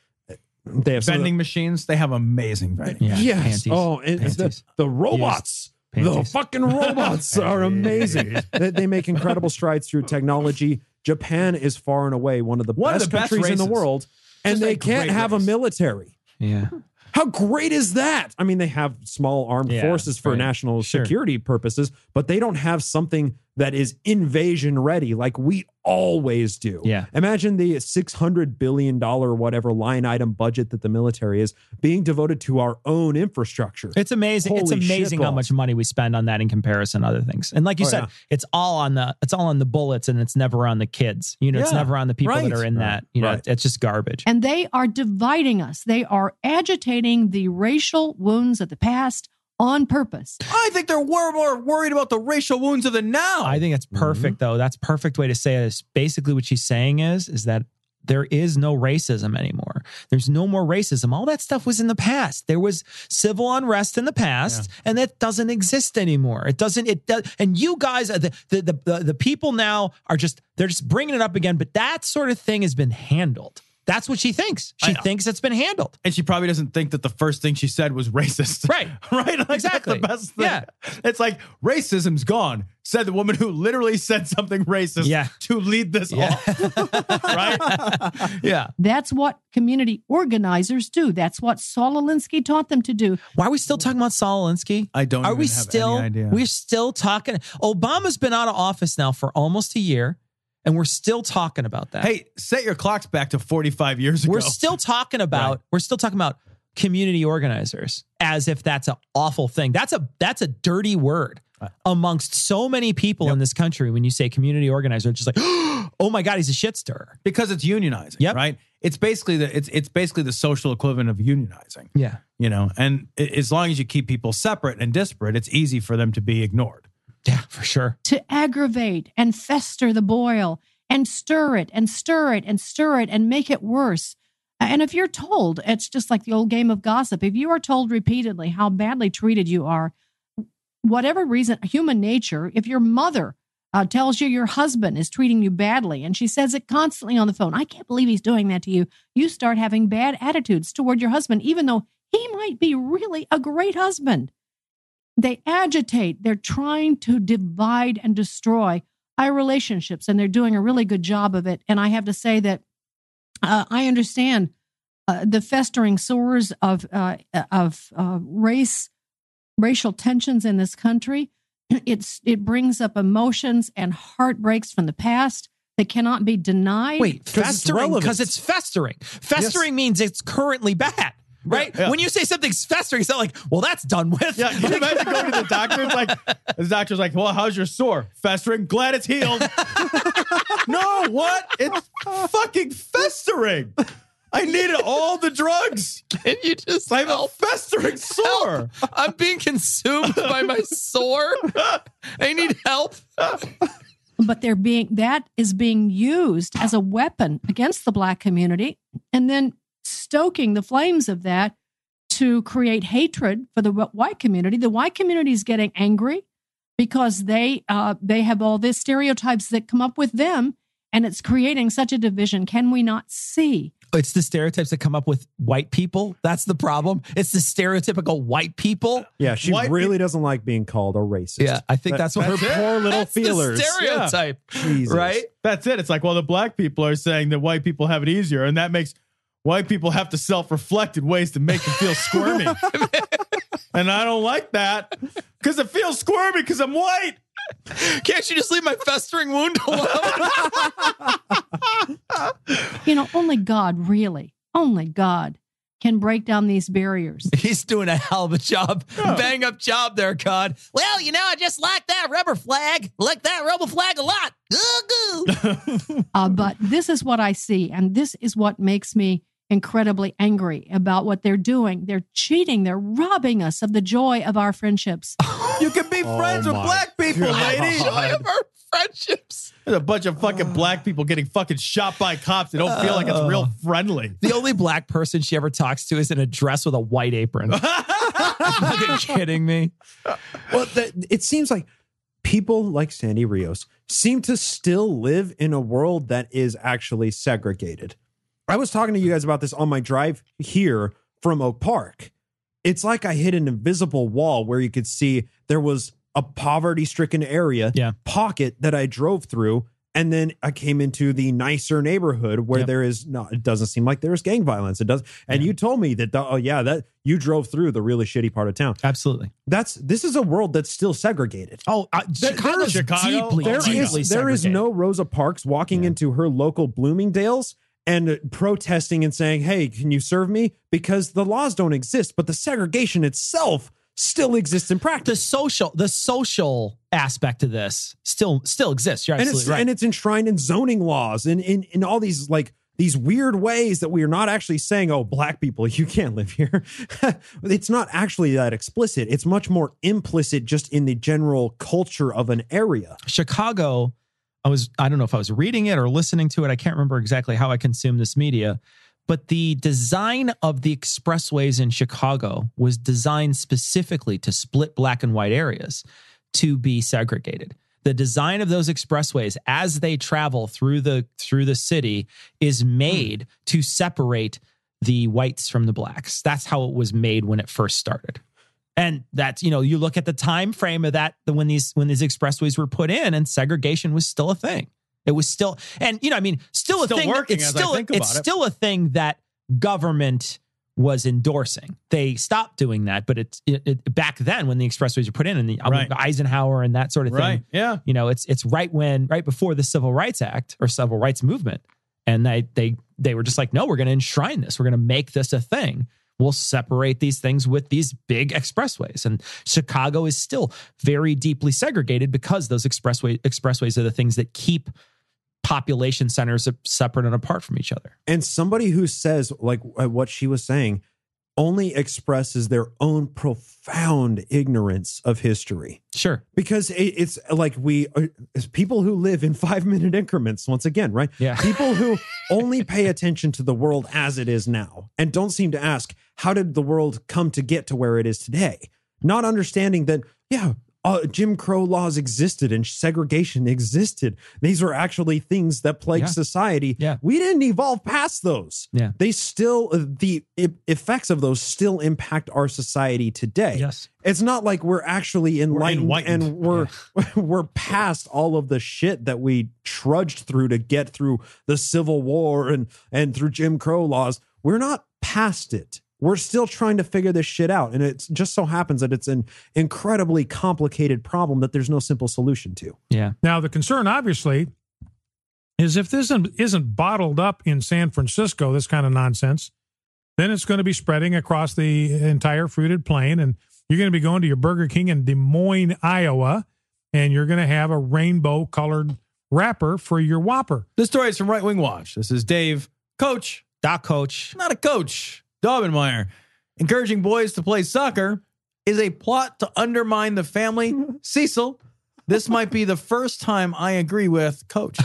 they have some of the- Vending machines, they have amazing vending. Yeah. Yes. Panties. Oh, and the, Panties. the robots. The Panties. fucking robots are amazing. they, they make incredible strides through technology. Japan is far and away one of the One of best the best countries in the races. world, and Just they a can't great have a race. military. Yeah. How great is that? I mean, they have small armed Yeah, forces for right. national Sure. security purposes, but they don't have something that is invasion ready like we always do. Yeah. Imagine the six hundred billion dollars whatever line item budget that the military is being devoted to our own infrastructure. It's amazing. It's Holy amazing how shitballs. much money we spend on that in comparison to other things. And like you Oh, said, yeah. it's all on the it's all on the bullets, and it's never on the kids. You know, it's Yeah, never on the people right. that are in Right, that. You know, right. it's just garbage. And they are dividing us. They are agitating the racial wounds of the past on purpose. I think they're more, more worried about the racial wounds of the now. I think that's perfect, though. That's perfect way to say it. Is basically what she's saying is is that there is no racism anymore. There's no more racism. All that stuff was in the past. There was civil unrest in the past, and that doesn't exist anymore. It doesn't. It does. And you guys, are the, the the the the people now are just they're just bringing it up again. But that sort of thing has been handled. That's what she thinks. I She know. thinks it's been handled. And she probably doesn't think that the first thing she said was racist. Right. right? Like, Exactly. That's the best thing. Yeah. It's like, racism's gone, said the woman who literally said something racist Yeah. to lead this Yeah. off. Right? Yeah. That's what community organizers do. That's what Saul Alinsky taught them to do. Why are we still talking about Saul Alinsky? I don't Are even we have still? any idea. We're still talking. Obama's been out of office now for almost a year, and we're still talking about that. Hey, set your clocks back to forty-five years ago. we're still talking about. Right. We're still talking about community organizers as if that's an awful thing. That's a that's a dirty word amongst so many people in this country. When you say community organizer, it's just like, oh my God, he's a shit stirrer. because it's unionizing, Yep. right? It's basically the it's it's basically the social equivalent of unionizing. Yeah. You know, and i- as long as you keep people separate and disparate, it's easy for them to be ignored. Yeah, for sure. To aggravate and fester the boil and stir it and stir it and stir it and make it worse. And if you're told, it's just like the old game of gossip. If you are told repeatedly how badly treated you are, whatever reason, human nature, if your mother uh, tells you your husband is treating you badly and she says it constantly on the phone, I can't believe he's doing that to you, you start having bad attitudes toward your husband, even though he might be really a great husband. They agitate. They're trying to divide and destroy our relationships, and they're doing a really good job of it. And I have to say that uh, I understand uh, the festering sores of uh, of uh, race, racial tensions in this country. It's it brings up emotions and heartbreaks from the past that cannot be denied. Wait, 'Cause it's festering relevant. because it's festering. Festering means it's currently bad. Right? Yeah. When you say something's festering, it's not like, well, that's done with. Yeah, can you imagine going to the doctor? It's like, the doctor's like, well, how's your sore? Festering. Glad it's healed. No, what? It's fucking festering. I needed all the drugs. Can you just I have a festering sore. I'm being consumed by my sore. I need help. But they're being that is being used as a weapon against the Black community, and then stoking the flames of that to create hatred for the white community. The white community is getting angry because they uh, they have all these stereotypes that come up with them, And it's creating such a division. Can we not see? It's the stereotypes that come up with white people. That's the problem. It's the stereotypical white people. Yeah, she White really pe- doesn't like being called a racist. Yeah, I think That- that's what her her poor little that's the feelers. stereotype, Jesus. right? That's it. It's like, well, the black people are saying that white people have it easier, and that makes white people have to self-reflect in ways to make them feel squirmy. And I don't like that because it feels squirmy because I'm white. Can't you just leave my festering wound alone? You know, only God, really, only God can break down these barriers. He's doing a hell of a job. Bang up job there, God. Well, you know, I just like that rubber flag. Like that rubber flag a lot. Goo-goo. Uh, but this is what I see, and this is what makes me incredibly angry about what they're doing. They're cheating. They're robbing us of the joy of our friendships. You can be friends with my black people, God. lady. Joy of our friendships. There's a bunch of fucking black people getting fucking shot by cops. They don't feel like it's real friendly. The only black person she ever talks to is in a dress with a white apron. Fucking kidding me? Well, that, it seems like people like Sandy Rios seem to still live in a world that is actually segregated. I was talking to you guys about this on my drive here from Oak Park. It's like I hit an invisible wall where you could see there was a poverty-stricken area Yeah. pocket that I drove through, and then I came into the nicer neighborhood where Yep. there is no. It doesn't seem like there's gang violence. It does, and you told me that. The, oh yeah, that you drove through the really shitty part of town. Absolutely. That's this is a world that's still segregated. Oh, uh, There- Chicago's Chicago? deeply, There my deeply is there is segregated. no Rosa Parks walking into her local Bloomingdale's and protesting and saying, "Hey, can you serve me?" Because the laws don't exist, but the segregation itself still exists in the practice. social the social aspect of this still still exists. You're And absolutely it's right. and it's enshrined in zoning laws and in, in all these like these weird ways that we are not actually saying, "Oh, black people, you can't live here." It's not actually that explicit. It's much more implicit just in the general culture of an area. Chicago, I was, I don't know if I was reading it or listening to it. I can't remember exactly how I consumed this media, but the design of the expressways in Chicago was designed specifically to split black and white areas to be segregated. The design of those expressways as they travel through the through the city is made to separate the whites from the blacks. That's how it was made when it first started. And that's, you know, you look at the time frame of that, the, when these when these expressways were put in, and segregation was still a thing. It was still, and you know, I mean, still a Still thing. working it's as I still think it's about it. still a thing that government was endorsing. They stopped doing that, but it's it, it, back then when the expressways were put in, and the Right. Eisenhower and that sort of Right. thing. Yeah. You know, it's it's right when right before the Civil Rights Act or Civil Rights Movement, and they they they were just like, no, we're going to enshrine this. We're going to make this a thing. We'll separate these things with these big expressways. And Chicago is still very deeply segregated because those expressway expressways are the things that keep population centers separate and apart from each other. And somebody who says, like uh, what she was saying, only expresses their own profound ignorance of history. Sure. Because it, it's like we, uh, it's people who live in five minute increments, once again, right? Yeah. People who only pay attention to the world as it is now and don't seem to ask, how did the world come to get to where it is today? Not understanding that, yeah, Uh, Jim Crow laws existed and segregation existed. These were actually things that plague Yeah. society. Yeah. We didn't evolve past those. Yeah. They still, uh, the e- effects of those still impact our society today. Yes. It's not like we're actually enlightened, enlightened. and we're we're past all of the shit that we trudged through to get through the Civil War and and through Jim Crow laws. We're not past it. We're still trying to figure this shit out. And it just so happens that it's an incredibly complicated problem that there's no simple solution to. Yeah. Now, the concern, obviously, is if this isn't, isn't bottled up in San Francisco, this kind of nonsense, then it's going to be spreading across the entire fruited plain. And you're going to be going to your Burger King in Des Moines, Iowa, and you're going to have a rainbow-colored wrapper for your Whopper. This story is from Right Wing Watch. This is Dave, coach, Doc Coach. not a coach, Daubenmeier. Encouraging boys to play soccer is a plot to undermine the family. Cecil, this might be the first time I agree with coach.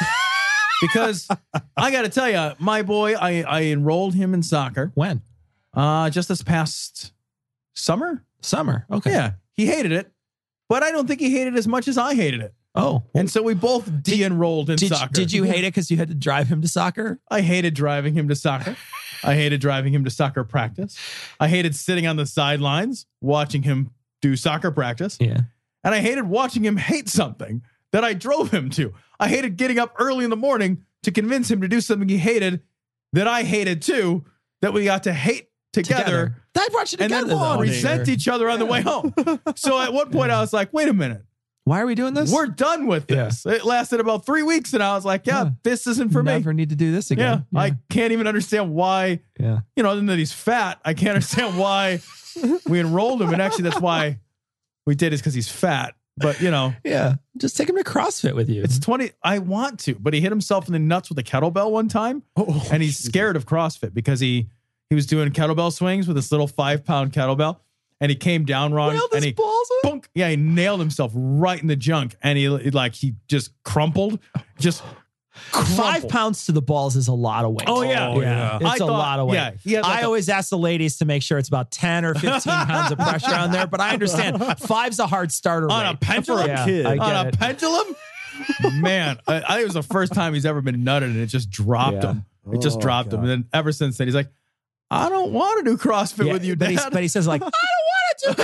Because I got to tell you, my boy, I, I enrolled him in soccer. When? Uh, just this past summer. Summer. Okay. Yeah, he hated it, but I don't think he hated it as much as I hated it. Oh. And so we both de-enrolled in Did, soccer. did you hate it because you had to drive him to soccer? I hated driving him to soccer. I hated driving him to soccer practice. I hated sitting on the sidelines watching him do soccer practice. Yeah. And I hated watching him hate something that I drove him to. I hated getting up early in the morning to convince him to do something he hated that I hated too, that we got to hate together. Together. I'd watch it and together. then though. resent each other on the way home. So at one point I was like, wait a minute. Why are we doing this? We're done with this. Yeah. It lasted about three weeks, and I was like, yeah, yeah. this isn't for Never me. Never need to do this again. Yeah, yeah. I can't even understand why, yeah. you know, other than that he's fat, I can't understand why we enrolled him. And actually, that's why we did is because he's fat. But, you know. Yeah, just take him to CrossFit with you. It's twenty. I want to, but he hit himself in the nuts with a kettlebell one time, oh, and he's geez. scared of CrossFit because he he was doing kettlebell swings with this little five-pound kettlebell. And he came down wrong, Nailed and his he, balls bunk, yeah, he nailed himself right in the junk, and he, he like he just crumpled, just crumpled. Five pounds to the balls is a lot of weight. Oh yeah, oh, yeah, it's I a thought, lot of weight. Yeah, he had like I a, always ask the ladies to make sure it's about ten or fifteen pounds of pressure on there, but I understand five's a hard starter on weight. a pendulum. Yeah, kid. I on get a it. pendulum, man, I, I think it was the first time he's ever been nutted, and it just dropped Yeah. him. It just Oh, dropped God. him, and then ever since then, he's like, I don't want to do CrossFit Yeah, with you, but, Dad. he's, but he says like, I don't want to do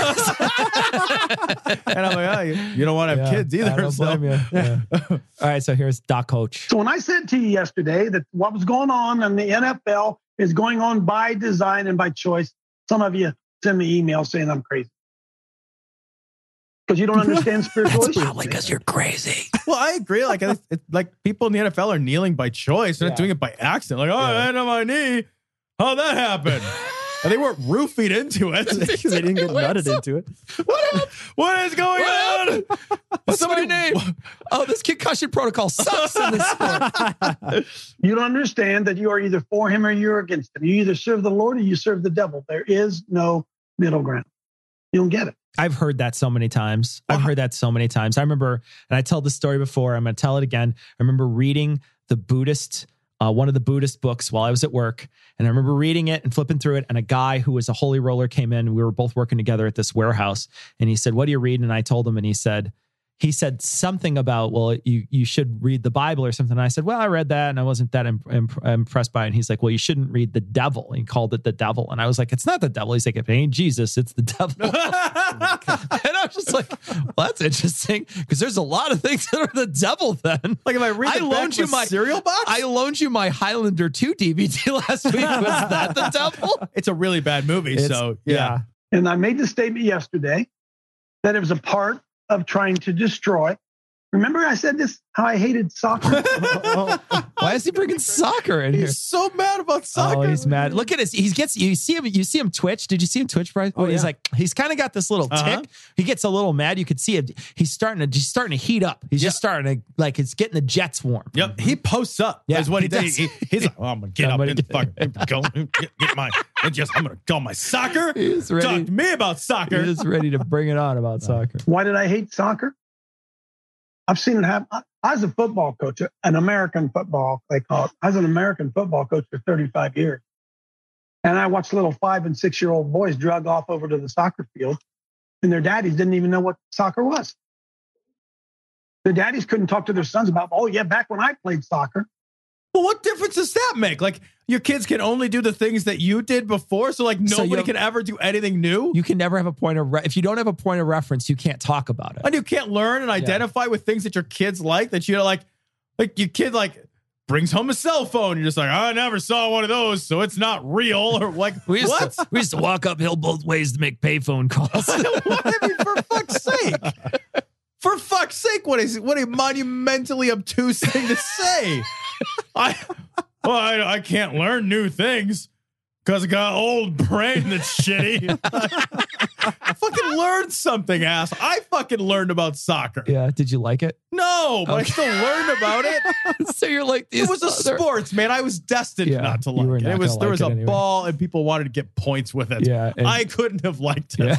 this. And I'm like, oh, you, you don't want to have Yeah, kids either. I don't so. blame you. Yeah. All right, so here's Doc Coach. So when I said to you yesterday that what was going on in the N F L is going on by design and by choice, some of you send me emails saying I'm crazy. Because you don't understand spiritual issues. Probably because you're crazy. Well, I agree. Like, it's, it's like people in the N F L are kneeling by choice. They're Yeah. not doing it by accident. Like, oh, Yeah. I hit on my knee. How'd that happen? And they weren't roofied into it. they didn't get nutted into it. What, What is going What on? What's my name? Oh, this concussion protocol sucks in this sport. You don't understand that you are either for him or you're against him. You either serve the Lord or you serve the devil. There is no middle ground. You don't get it. I've heard that so many times. I've heard that so many times. I remember, and I told the story before, I'm going to tell it again. I remember reading the Buddhist, uh, one of the Buddhist books while I was at work. And I remember reading it and flipping through it. And a guy who was a holy roller came in. We were both working together at this warehouse. And he said, what do you read? And I told him, and he said, he said something about, well, you you should read the Bible or something. And I said, well, I read that and I wasn't that imp- imp- impressed by it. And he's like, well, you shouldn't read the devil. And he called it the devil. And I was like, it's not the devil. He's like, if it ain't Jesus, it's the devil. And I was just like, well, that's interesting because there's a lot of things that are the devil then. Like if I read I the loaned back you of a my cereal box? I loaned you my Highlander two D V D last week. Was that the devil? It's a really bad movie. It's- so, yeah. And I made the statement yesterday that it was a part of trying to destroy. Remember I said this, how I hated soccer? Why is he bringing soccer in here? He's so mad about soccer. Oh, he's mad. Look at his. He gets. You see him. You see him twitch. Did you see him twitch, Bryce? Oh, He's yeah. like. He's kind of got this little tick. Uh-huh. He gets a little mad. You could see it. He's starting to. He's starting to heat up. He's just starting to like. It's getting the jets warm. Yep, he posts up. Yeah, is what he, he does. does. He, he's like, oh, I'm gonna get I'm up gonna and get- fucking go get, get my. It's just I'm gonna go my soccer. He's ready. Talk to me about soccer. He's ready to bring it on about soccer. Why did I hate soccer? I've seen it happen. I, I was a football coach, an American football, they call it. I was an American football coach for thirty-five years. And I watched little five and six year old boys drug off over to the soccer field, and their daddies didn't even know what soccer was. Their daddies couldn't talk to their sons about, oh, yeah, back when I played soccer. Well, what difference does that make? Like your kids can only do the things that you did before, so like So nobody you have- can ever do anything new. You can never have a point of. Re- if you don't have a point of reference, you can't talk about it. And you can't learn and identify with things that your kids like. That you know, like, like your kid like brings home a cell phone. You're just like, I never saw one of those, so it's not real. Or like, We used, what? to, we used to walk uphill both ways to make payphone calls. I mean, for fuck's sake. For fuck's sake, what is what a monumentally obtuse thing to say. I well, I, I can't learn new things because I got old brain that's shitty. I fucking learned something, ass. I fucking learned about soccer. Yeah. Did you like it? No, but I Okay. still learned about it. So you're like, It was a other- sports, man. I was destined Yeah, not to you were like it. not It was gonna there like was it a anyway. ball and people wanted to get points with it. Yeah, and- I couldn't have liked it.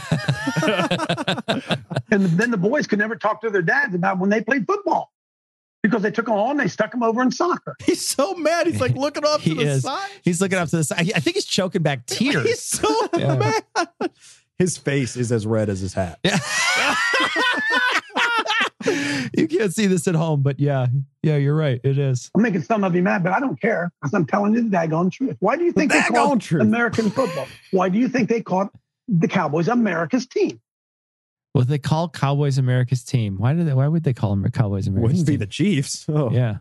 Yeah. And then the boys could never talk to their dads about when they played football because they took them on, they stuck them over in soccer. He's so mad. He's like looking off He to the is. side. He's looking up to the side. I think he's choking back tears. He's so Yeah. mad. His face is as red as his hat. you can't see this at home, but yeah, yeah, you're right. It is. I'm making some of you mad, but I don't care because I'm telling you the daggone truth. Why do you think The they call daggone truth. American football? Why do you think they call the Cowboys America's team? Well, they call Cowboys America's team. Why do they? Why would they call them Cowboys America's Wouldn't team? be the Chiefs. Oh. Yeah.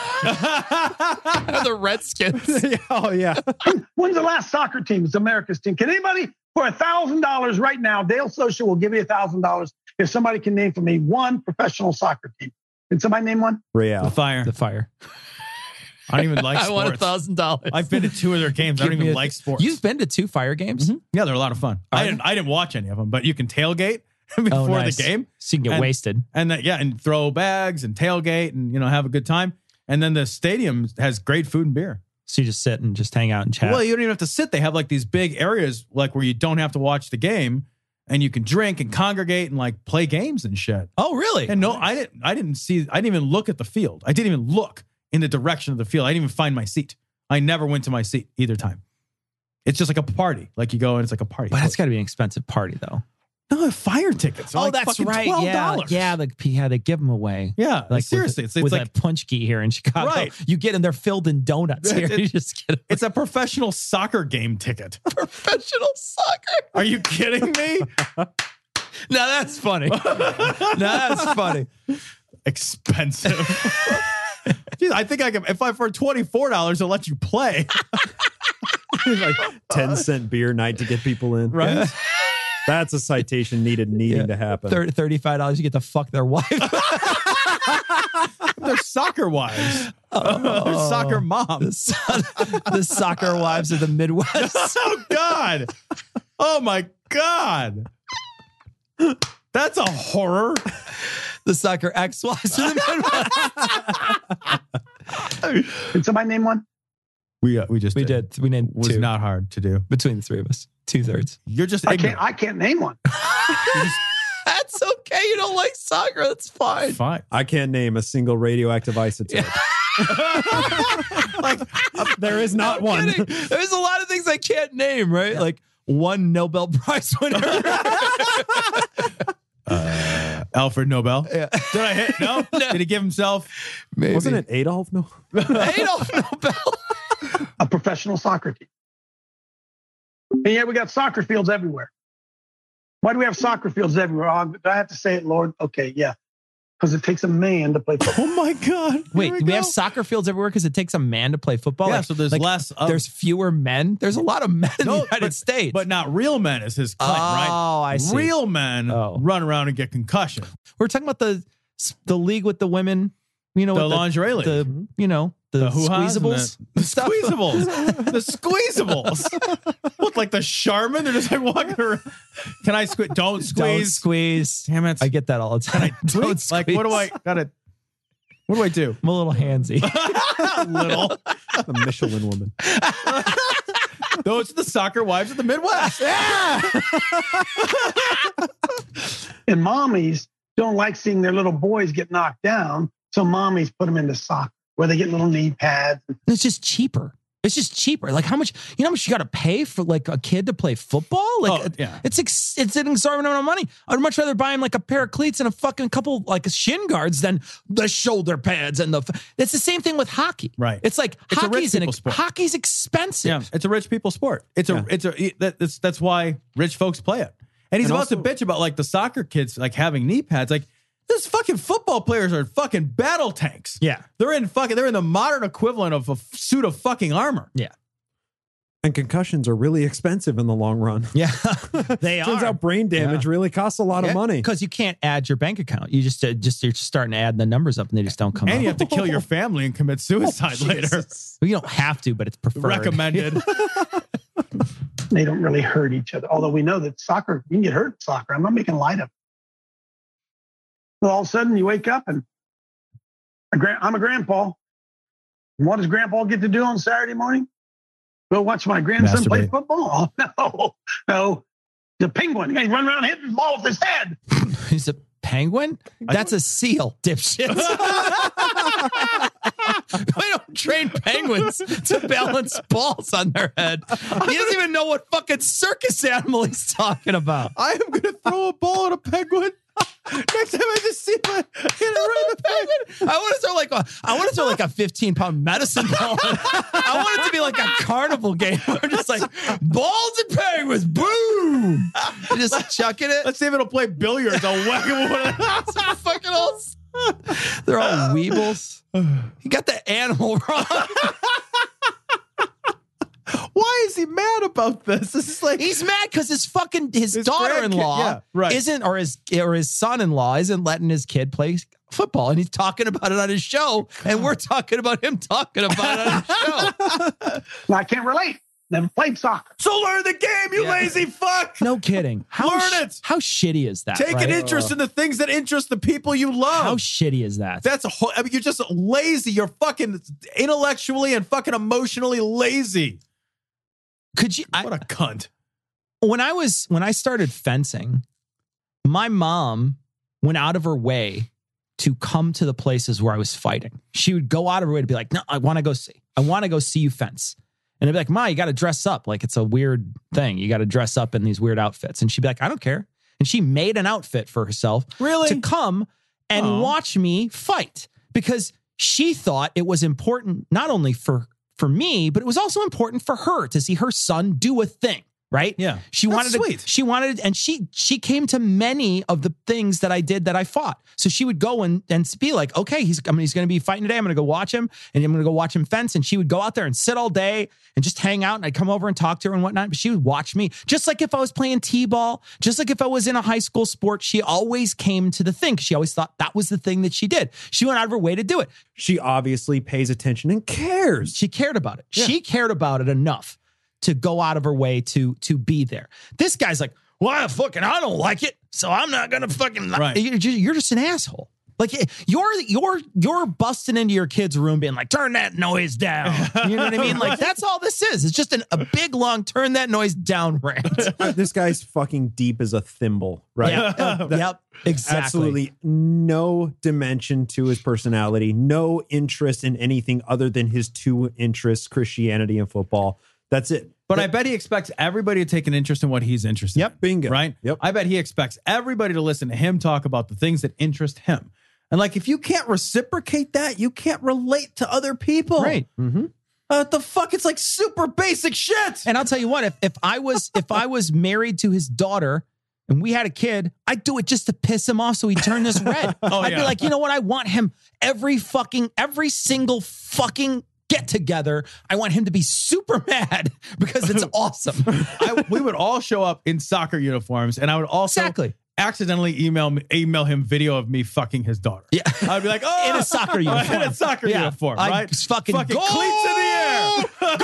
The Redskins. Oh, yeah. When's the last soccer team? It's America's team. Can anybody, for a thousand dollars right now, Dale Social will give you a thousand dollars if somebody can name for me one professional soccer team. Can somebody name one? Real. The Fire. The Fire. I don't even like sports. I want a thousand dollars. I've been to two of their games. I don't even like sports. You've been to two Fire games? Mm-hmm. Yeah, they're a lot of fun. Are I they? didn't. I didn't watch any of them, but you can tailgate before Oh, nice. the game, So you can get And- wasted. and then, yeah, and throw bags and tailgate and you know have a good time. And then the stadium has great food and beer. So you just sit and just hang out and chat. Well, you don't even have to sit. They have like these big areas like where you don't have to watch the game, and you can drink and congregate and like play games and shit. Oh, really? And no, I didn't. I didn't see. I didn't even look at the field. I didn't even look in the direction of the field. I didn't even find my seat. I never went to my seat either time. It's just like a party. Like you go and it's like a party. But that's got to be an expensive party, though. No, fire tickets. They're Oh, like that's fucking right. twelve Yeah, dollars. yeah. The, yeah, they give them away. Yeah, like seriously, with, it's, it's with like a punch key here in Chicago. Right. You get them; they're filled in donuts. Here, It- you just get it's a professional soccer game ticket. professional soccer. Are you kidding me? Now that's funny. Now that's funny. Expensive. Jeez, I think I can. If I for twenty four dollars, they'll let you play. Like ten cent beer night to get people in. Right. That's a citation needed needing Yeah. to happen. Thir- thirty-five dollars, you get to fuck their wife. They're soccer wives. Oh. They're soccer the, moms. so- the soccer wives of the Midwest. Oh God. Oh my God. That's a horror. The soccer ex-wives of the Midwest. Can somebody name one? We uh, we just We did. We named was two not hard to do. between the three of us. Two thirds. You're just I ignorant. can't. I can't name one. That's okay. You don't like soccer. That's fine. Fine. I can't name a single radioactive isotope. Like There is not I'm one. kidding. There's a lot of things I can't name, right? Like one Nobel Prize winner. uh, Alfred Nobel. Yeah. Did I hit? No? No. Did he give himself? Maybe. Wasn't it Adolf? No. Adolf Nobel? A professional soccer team. And yet we got soccer fields everywhere. Why do we have soccer fields everywhere? Oh, do I have to say it, Lord? Okay, yeah. Because it takes a man to play football. Oh my God. Wait, Here we, we have go. soccer fields everywhere because it takes a man to play football? Yeah, Like- so there's like, less of- There's fewer men? There's a lot of men in the No, United but- States. But not real men is his claim, right? Oh, I see. Real men Oh. run around and get concussion. We're talking about the the league with the women, you know, The with lingerie league. the you know the, The hoo-has and squeezables, The, the stuff. squeezables. the squeezables. What, like the Charmin? They're just like walking around. Can I squeeze? Don't Don't squeeze. squeeze. Damn it. I get that all the time. Don't squeeze. Like, what do I gotta? What do I do? I'm a little handsy. Little. The Michelin woman. Those are the soccer wives of the Midwest. Yeah. And mommies don't like seeing their little boys get knocked down. So mommies put them into soccer where they get little knee pads. It's just cheaper. It's just cheaper. Like how much, you know how much you got to pay for like a kid to play football? Like Oh, yeah. it's ex- it's an exorbitant amount of money. I'd much rather buy him like a pair of cleats and a fucking couple like shin guards than the shoulder pads and the. It's the same thing with hockey. Right. It's like It's a rich hockey's an people's sport. hockey's expensive. Yeah, it's a rich people sport. It's a, Yeah. it's a, that, that's that's why rich folks play it. And he's And about to also- bitch about like the soccer kids like having knee pads. Like these fucking football players are fucking battle tanks. Yeah. They're in fucking. They're in the modern equivalent of a f- suit of fucking armor. Yeah. And concussions are really expensive in the long run. Yeah. They Turns are. out brain damage Yeah. really costs a lot of money. because you can't add your bank account. You just uh, just you're just starting to add the numbers up and they just don't come And out. you have to kill your family and commit suicide later. Well, you don't have to, but it's preferred. Recommended. They don't really hurt each other. Although we know that soccer, you can get hurt in soccer. I'm not making light of it. Well, all of a sudden you wake up and a grand, I'm a grandpa. And what does grandpa get to do on Saturday morning? Go watch my grandson play Masturbate. football? Oh, no, no. The penguin. He's running around hitting the ball with his head. He's a penguin? That's a seal, dipshit. We don't train penguins to balance balls on their head. He doesn't even know what fucking circus animal he's talking about. I am going to throw a ball at a penguin. Next time I just see him, hit it right in the I want to throw like a, I want to throw like a fifteen pound medicine ball. I want it to be like a carnival game. I'm just like balls and penguins, boom, and just chucking it. Let's see if it'll play billiards. I'll whack him with it. Fucking all, they're all weebles. You got the animal wrong. Why is he mad about this? This is like he's mad because his fucking his, his daughter-in-law grandkid- yeah, right. isn't, or his or his son-in-law isn't letting his kid play football, and he's talking about it on his show, and we're talking about him talking about it on his show. Well, I can't relate. Never played soccer. So learn the game, you Yeah. lazy fuck. No kidding. How Learn sh- it. How shitty is that? Take right? an interest in the things that interest the people you love. How shitty is that? That's a whole, I mean, you're just lazy. You're fucking intellectually and fucking emotionally lazy. Could you? I, What a cunt. when I was when I started fencing, my mom went out of her way to come to the places where I was fighting. She would go out of her way to be like, "No, I want to go see. I want to go see you fence." And I'd be like, "Ma, you got to dress up. Like it's a weird thing. You got to dress up in these weird outfits." And she'd be like, "I don't care." And she made an outfit for herself Really? to come and Aw. watch me fight because she thought it was important not only for for me, but it was also important for her to see her son do a thing, right? Yeah. She That's wanted sweet. to, she wanted, and she she came to many of the things that I did that I fought. So she would go and and be like, okay, he's I mean, he's going to be fighting today. I'm going to go watch him, and I'm going to go watch him fence. And she would go out there and sit all day and just hang out. And I'd come over and talk to her and whatnot. But she would watch me, just like if I was playing t-ball, just like if I was in a high school sport. She always came to the thing. She always thought that was the thing that she did. She went out of her way to do it. She obviously pays attention and cares. She cared about it. She cared about it enough to go out of her way to to be there. This guy's like, well, I fucking, I don't like it, so I'm not gonna fucking. Right. You're just, you're just an asshole. Like you're you're you're busting into your kid's room, being like, turn that noise down. You know what I mean? Like that's all this is. It's just an, a big long turn that noise down rant. This guy's fucking deep as a thimble, right? Yep, uh, yep, exactly. Absolutely no dimension to his personality, no interest in anything other than his two interests, Christianity and football. That's it. But I bet he expects everybody to take an interest in what he's interested Yep, in. bingo. Right? Yep. I bet he expects everybody to listen to him talk about the things that interest him. And like, if you can't reciprocate that, you can't relate to other people. Right. Mm-hmm. Uh, what the fuck? It's like super basic shit. And I'll tell you what, if if I was if I was married to his daughter and we had a kid, I'd do it just to piss him off so he'd turn this red. Oh, I'd yeah. be like, you know what? I want him every fucking, every single fucking get together. I want him to be super mad because it's awesome. I, we would all show up in soccer uniforms, and I would also Exactly. accidentally email me, email him video of me fucking his daughter. Yeah. I'd be like, oh, In a soccer uniform. in a soccer Yeah. uniform, I'd right? just fucking fucking go! cleats in the air.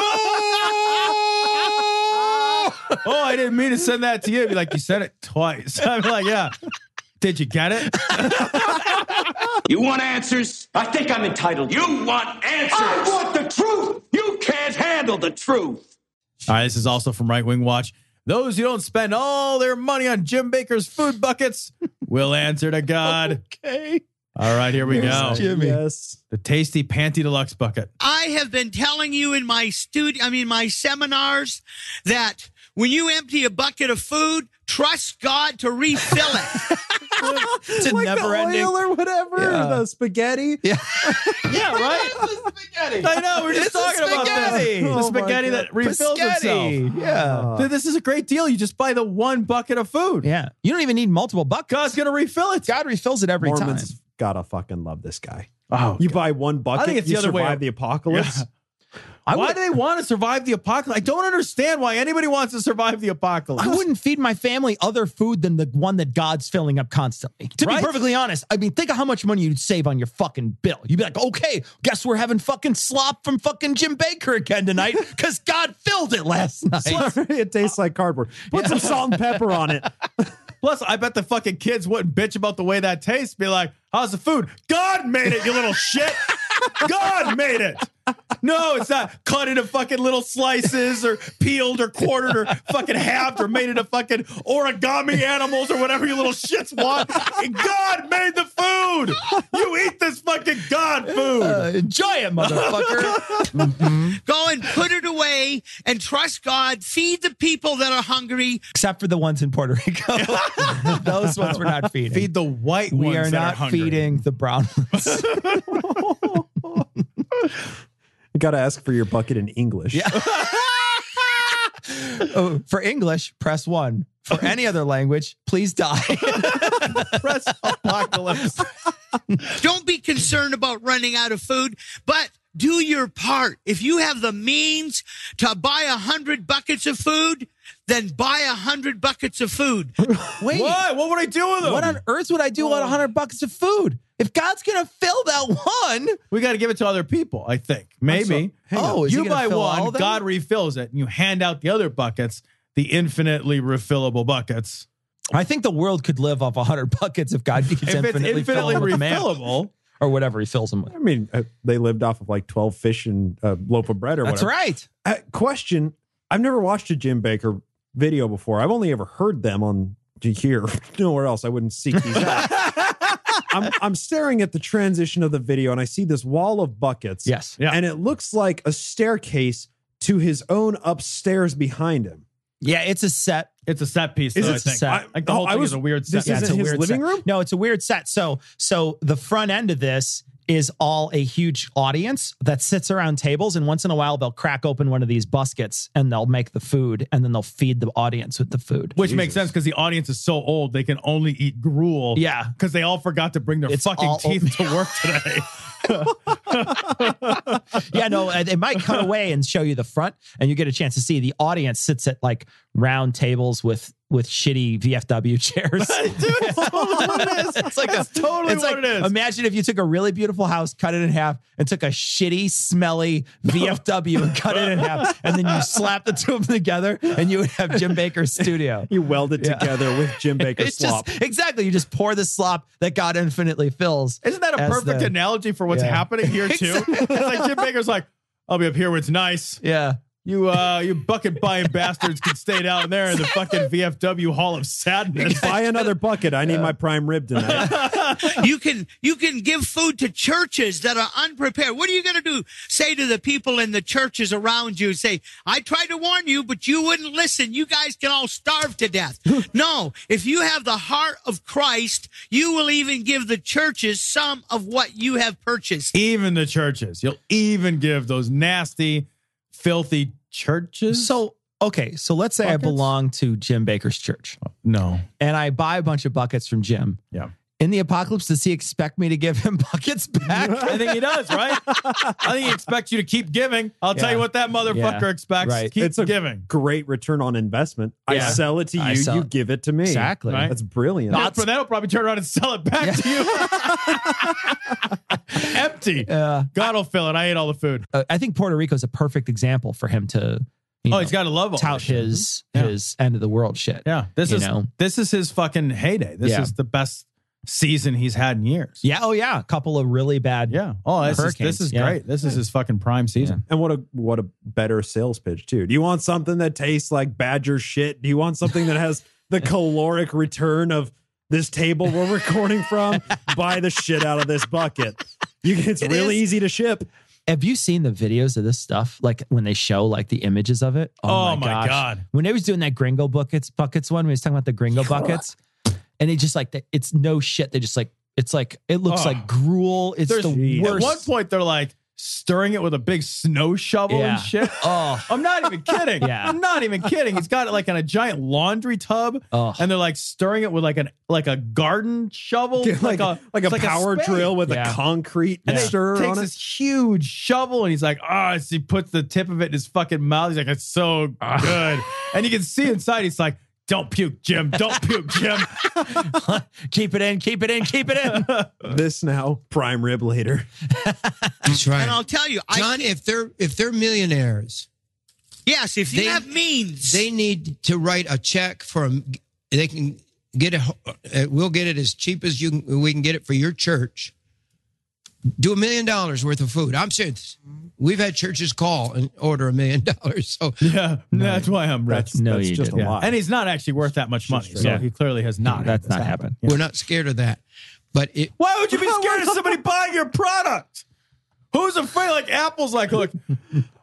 Oh, I didn't mean to send that to you. Be like, you said it twice. I'd be like, yeah. Did you get it? You want answers? I think I'm entitled. You want answers? I want the truth. You can't handle the truth. All right, this is also from Right Wing Watch. Those who don't spend all their money on Jim Baker's food buckets will answer to God. Okay. All right, here we go. Jimmy. Yes. The tasty Panty Deluxe bucket. I have been telling you in my studio, I mean, my seminars, that when you empty a bucket of food, trust God to refill it. It's a like never the ending. oil or whatever, Yeah. the spaghetti. Yeah. Yeah, right? Spaghetti. I know, we're just It's a talking about spaghetti. this. Oh The my spaghetti God. that refills Spaghetti. itself. Yeah. Dude, this is a great deal. You just buy the one bucket of food. Yeah. You don't even need multiple buckets. God's going to refill it. God refills it every Mormons time. gotta fucking love this guy. Oh, You buy one bucket, I think it's you the other way survive up. the apocalypse. Yeah. I why would- do they want to survive the apocalypse? I don't understand why anybody wants to survive the apocalypse. I wouldn't feed my family other food than the one that God's filling up constantly. To Right? be perfectly honest, I mean, think of how much money you'd save on your fucking bill. You'd be like, okay, guess we're having fucking slop from fucking Jim Baker again tonight because God filled it last night. It tastes like cardboard. Put some salt and pepper on it. Plus, I bet the fucking kids wouldn't bitch about the way that tastes. Be like, how's the food? God made it, you little shit. God made it. No, it's not cut into fucking little slices or peeled or quartered or fucking halved or made into fucking origami animals or whatever you little shits want. God made the food. You eat this fucking God food. Uh, enjoy it, motherfucker. Go and put it away pray and trust God. Feed the people that are hungry. Except for the ones in Puerto Rico. Those ones we're not feeding. Feed the white we ones are that not are hungry. feeding the brown ones. You got to ask for your bucket in English. Yeah. Oh, for English, press one. For any other language, please die. Press apocalypse. Don't be concerned about running out of food, but do your part. If you have the means to buy a hundred buckets of food, then buy a hundred buckets of food. Wait, Why? What would I do with them? what on earth would I do with a hundred buckets of food? If God's gonna fill that one, We got to give it to other people, I think. Maybe. oh, is he you gonna buy fill all one, of them? God refills it, and you hand out the other buckets, the infinitely refillable buckets. I think the world could live off a hundred buckets if God keeps If it's infinitely, infinitely filling them with manna. refillable, or whatever he fills them with. I mean, uh, they lived off of like twelve fish and a loaf of bread or That's whatever. right. Uh, question. I've never watched a Jim Baker video before. I've only ever heard them on here. Nowhere else. I wouldn't seek these out. I'm, I'm staring at the transition of the video and I see this wall of buckets. Yes. Yeah. And it looks like a staircase to his own upstairs behind him. Yeah, it's a set. it's a set piece. Is though, it I think. set? I, like the Oh, whole I thing was- is a weird this set. Yeah, isn't it's a his weird living set. room? No, it's a weird set. So, so the front end of this is all a huge audience that sits around tables, and once in a while they'll crack open one of these buskets and they'll make the food, and then they'll feed the audience with the food. Which makes sense because the audience is so old they can only eat gruel. Yeah. because they all forgot to bring their It's fucking all- teeth to work today. Yeah, no, it might cut away and show you the front, and you get a chance to see the audience sits at like round tables with with shitty V F W chairs. Dude, it's totally what it is. It's like That's a, totally it's what like, it is. Imagine if you took a really beautiful house, cut it in half, and took a shitty, smelly V F W and cut it in half, and then you slap the two of them together, and you would have Jim Baker's studio. You weld it Yeah. together with Jim Baker It's slop. just exactly. You just pour the slop that God infinitely fills. Isn't that a as perfect the- analogy for what's Yeah. happening here too? Exactly. It's like Jim Baker's like, I'll be up here where it's nice. Yeah. You uh you bucket buying bastards can stay down there in the fucking V F W Hall of Sadness. Buy another bucket. I need my prime rib tonight. You can you can give food to churches that are unprepared. What are you going to do? Say to the people in the churches around you, say, I tried to warn you, but you wouldn't listen. You guys can all starve to death. No, if you have the heart of Christ, you will even give the churches some of what you have purchased. Even the churches. You'll even give those nasty, filthy churches. So, okay, so let's say Buckets? I belong to Jim Baker's church no. and I buy a bunch of buckets from Jim. Yeah. In the apocalypse, does he expect me to give him buckets back? I think he does, right? I think he expects you to keep giving. I'll tell Yeah. you what that motherfucker Yeah. expects. Right. Keep It's a giving. great return on investment. I Yeah. sell it to I you. sell You it. give it to me. Exactly. Right. That's brilliant. Not for that, he'll probably turn around and sell it back to you. Empty. Uh, God will fill it. I ate all the food. uh, I think Puerto Rico is a perfect example for him to you Oh, know, he's got to love all tout this shit. his Yeah. his end of the world shit. Yeah. This you is know? this is his fucking heyday. This Yeah. is the best season he's had in years. Yeah. Oh, yeah. A couple of really bad. Yeah. Oh, this is, hurricanes. this is Yeah. great. This is his fucking prime season. And what a what a better sales pitch too. Do you want something that tastes like Badger shit? Do you want something that has the caloric return of this table we're recording from? Buy the shit out of this bucket. You, it's It really is. easy to ship. Have you seen the videos of this stuff? Like when they show like the images of it? Oh, my gosh. God. When they was doing that gringo buckets buckets one, when he was talking about the gringo buckets, and they just like, the, it's no shit. They just like, it's like, it looks Oh. like gruel. It's There's, the at worst. one point, they're like stirring it with a big snow shovel Yeah. and shit. Oh, I'm not even kidding. Yeah. I'm not even kidding. He's got it like in a giant laundry tub, oh. and they're like stirring it with like an like a garden shovel, like, a like a it's like power spade. drill with Yeah. a concrete And then stirrer he takes on it. this huge shovel and he's like, ah, oh, he puts the tip of it in his fucking mouth. He's like, it's so good. And you can see inside, he's like, don't puke, Jim. Don't puke, Jim. Keep it in, keep it in, keep it in. This now, prime rib later. That's right. And I'll tell you, I John, if they're if they're millionaires, yes, if you They- have means, they need to write a check for a, they can get it. Uh, we'll get it as cheap as you can, we can get it for your church. Do a million dollars worth of food. I'm serious. We've had churches call and order a million dollars. So Yeah, that's why I'm rich. That's, No, that's you just didn't. a lot. And he's not actually worth that much money. So Yeah. he clearly has not. That's had not this happened. Yeah. we're not scared of that. But it, Why would you be scared of somebody buying your product? Who's afraid? Like Apple's like, look,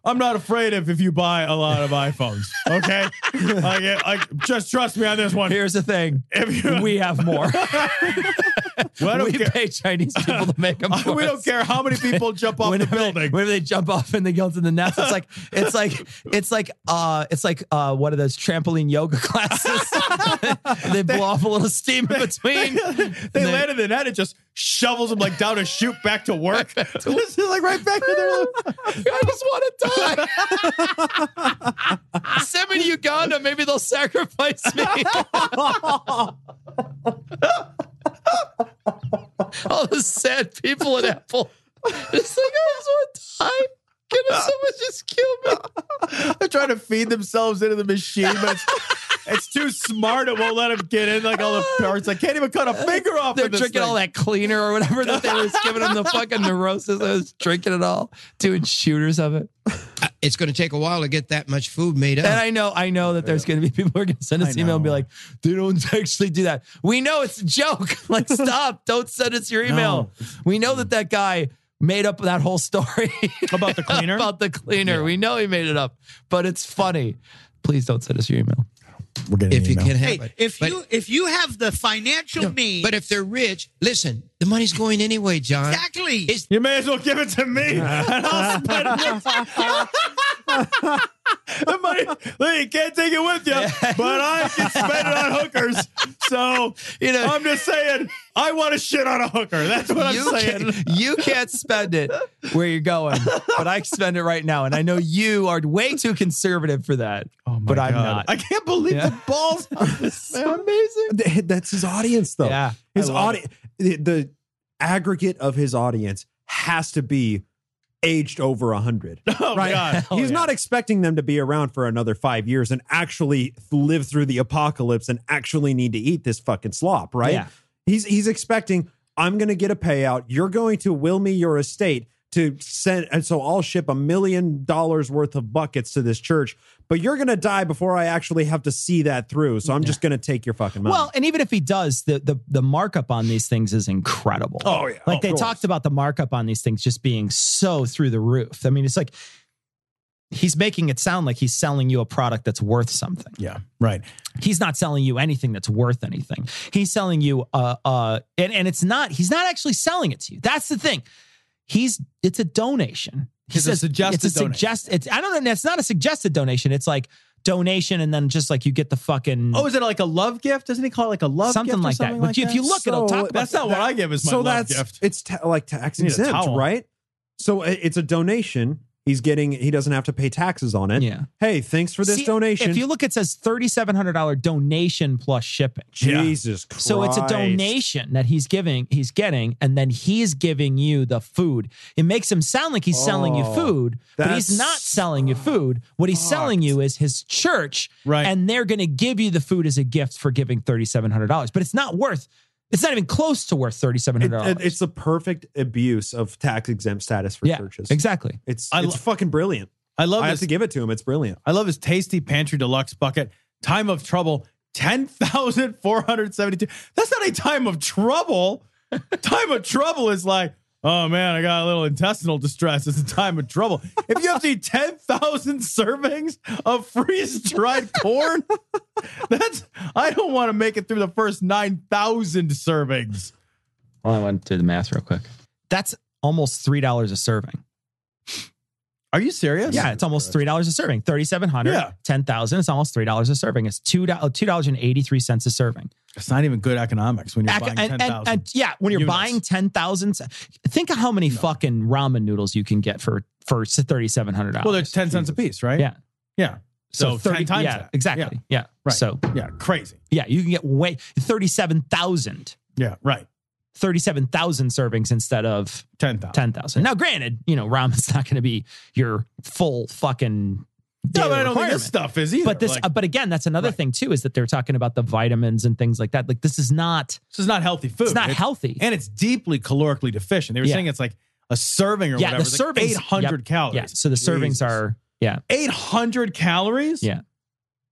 I'm not afraid if if you buy a lot of iPhones. Okay, like, like just trust me on this one. Here's the thing: if you, we have more. Well, we care. pay Chinese people to make them. For we us. don't care how many people jump off whenever the building. They, whenever they jump off and they go into the nest, it's like it's like it's like uh it's like uh one of those trampoline yoga classes. They blow off a little steam in between. They, they land in the net and just shovels them like down a chute back to work. This is like right back to their. I just want to die. Send me to Uganda. Maybe they'll sacrifice me. All the sad people at Apple. It's like, I just want to die. Can someone just kill me? They're trying to feed themselves into the machine, but it's, it's too smart. It won't let them get in like all the parts. I can't even cut a finger off. They're of this drinking thing. all that cleaner or whatever that they were giving them the fucking neurosis. I was drinking it all, doing shooters of it. It's going to take a while to get that much food made up. And I know, I know that there's going to be people who are going to send us email and be like, they don't actually do that. We know it's a joke. Like, stop. Don't send us your email. No. We know that that guy made up that whole story about the cleaner. about the cleaner. Yeah. We know he made it up, but it's funny. Please don't send us your email. We're getting if you can have hey, it. If but, you if you have the financial no, means, but if they're rich, listen, the money's going anyway, John. Exactly. It's, you may as well give it to me, and I'll spend it. The money, you can't take it with you, but I can spend it on hookers. So, you know, I'm just saying, I want to shit on a hooker. That's what you I'm saying. Can, you can't spend it where you're going, but I can spend it right now. And I know you are way too conservative for that, oh my but God. I'm not. I can't believe yeah. the balls. It's so amazing. That's his audience, though. Yeah, his audience, the, the aggregate of his audience has to be aged over a hundred. Oh, right? God. He's yeah. not expecting them to be around for another five years and actually live through the apocalypse and actually need to eat this fucking slop, right? Yeah. He's he's expecting, I'm going to get a payout. You're going to will me your estate to send, and so I'll ship a million dollars worth of buckets to this church, but you're going to die before I actually have to see that through. So I'm yeah. just going to take your fucking money. Well, and even if he does, the the the markup on these things is incredible. Oh, yeah. Like oh, they talked about the markup on these things just being so through the roof. I mean, it's like he's making it sound like he's selling you a product that's worth something. Yeah, right. He's not selling you anything that's worth anything. He's selling you, uh, uh, and, and it's not, he's not actually selling it to you. That's the thing. He's, it's a donation. He it's says a suggested it's a suggest. It's I don't know. It's not a suggested donation. It's like donation, and then just like you get the fucking. Oh, is it like a love gift? Doesn't he call it like a love something gift? Like something that. like But that? if you look, so it'll talk about that's not that, what I give as my so love that's, gift. It's ta- like tax exempt, right? So it's a donation. He's getting, he doesn't have to pay taxes on it. Yeah. Hey, thanks for this See, donation. If you look, it says thirty-seven hundred dollars donation plus shipping. Jesus Christ. So it's a donation that he's giving, he's getting, and then he's giving you the food. It makes him sound like he's oh, selling you food, but he's not selling you food. What he's fucked. selling you is his church, right? And they're going to give you the food as a gift for giving thirty-seven hundred dollars, but it's not worth It's not even close to worth thirty-seven hundred dollars. It, it, it's the perfect abuse of tax exempt status for yeah, churches. Exactly. It's I it's lo- fucking brilliant. I love I this. have to give it to him. It's brilliant. I love his Tasty Pantry Deluxe bucket. Time of trouble, ten thousand four hundred seventy-two. That's not a time of trouble. Time of trouble is like, oh man, I got a little intestinal distress. It's a time of trouble. If you have to eat ten thousand servings of freeze-dried corn, that's, I don't want to make it through the first nine thousand servings. Well, I went to the math real quick. That's almost three dollars a serving. Are you serious? Yeah, it's almost three dollars a serving. thirty-seven hundred dollars, yeah. ten thousand dollars, it's almost three dollars a serving. It's two dollars and eighty-three cents a serving. It's not even good economics when you're Ac- buying and, ten thousand. and, and, yeah, when you're units. buying ten thousand, think of how many no. fucking ramen noodles you can get for, for thirty-seven hundred dollars. Well, they're ten cents a piece, right? Yeah. Yeah. So, So thirty ten times yeah, that. exactly. Yeah. Yeah. Right. So, yeah, crazy. Yeah, you can get way thirty-seven thousand. Yeah, right. thirty-seven thousand servings instead of ten thousand. ten thousand. Now, granted, you know, ramen's not going to be your full fucking No, but I don't think this stuff is either. But this, like, uh, but again, that's another right. thing too, is that they're talking about the vitamins and things like that. Like this is not, this is not healthy food. It's not healthy, and it's deeply calorically deficient. They were Yeah. saying it's like a serving or yeah, whatever. the It's like servings, eight hundred yep, calories. Yeah, so the servings Jesus. are yeah, eight hundred calories. Yeah,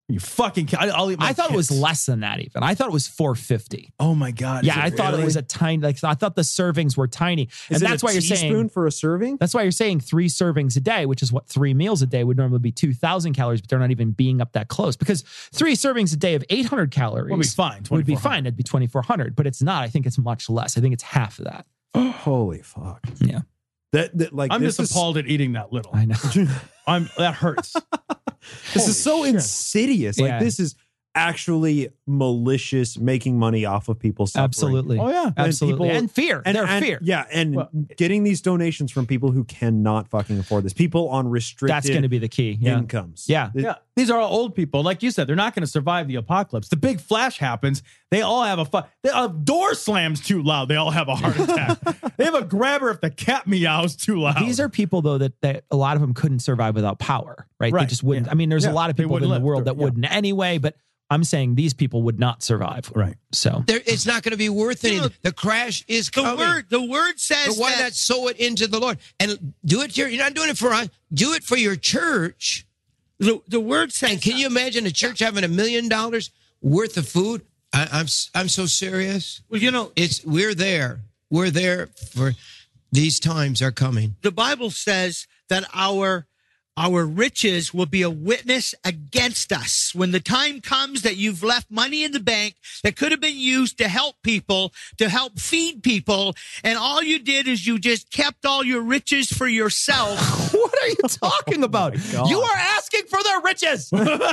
You fucking. I, I'll eat my I thought kids. it was less than that. Even I thought it was four fifty. Oh my god! Yeah, Is I it thought it really? was a tiny. Like I thought the servings were tiny, and Is it that's a why you're teaspoon saying for a serving. That's why you're saying three servings a day, which is what three meals a day would normally be two thousand calories, but they're not even being up that close because three servings a day of eight hundred calories Would be fine, Would be fine. It'd be twenty-four hundred, but it's not. I think it's much less. I think it's half of that. Holy fuck! Yeah, that, that like I'm this just is, appalled at eating that little. I know. I'm that hurts. This Holy is so shit. insidious. Like Yeah. this is actually malicious, making money off of people's suffering. Absolutely. Oh yeah, And absolutely, people- and fear. And, They're and- fear. Yeah, and Well- getting these donations from people who cannot fucking afford this. People on restricted That's going to be the key. Yeah. incomes. Yeah. It- Yeah, these are all old people. Like you said, they're not going to survive the apocalypse. The big flash happens. They all have a fu- they, a door slams too loud. They all have a heart attack. They have a grabber if the cat meows too loud. These are people though that that a lot of them couldn't survive without power, right? They Right, just wouldn't. yeah. I mean, there's Yeah, a lot of they people in wouldn't the live world through that it, yeah. wouldn't anyway, but I'm saying these people would not survive. Right. So There, it's not going to be worth You anything. know, The crash is The coming. word, the word says But why that not sow it into the Lord and do it? Your, you're not doing it for us. Do it for your church. the, the word says. And can you imagine a church having a million dollars worth of food? I, I'm I'm so serious. Well, you know, It's we're there. We're there for these times are coming. the Bible says that our our riches will be a witness against us when the time comes that you've left money in the bank that could have been used to help people, to help feed people, and all you did is you just kept all your riches for yourself. what are you talking about? You are asking for their riches.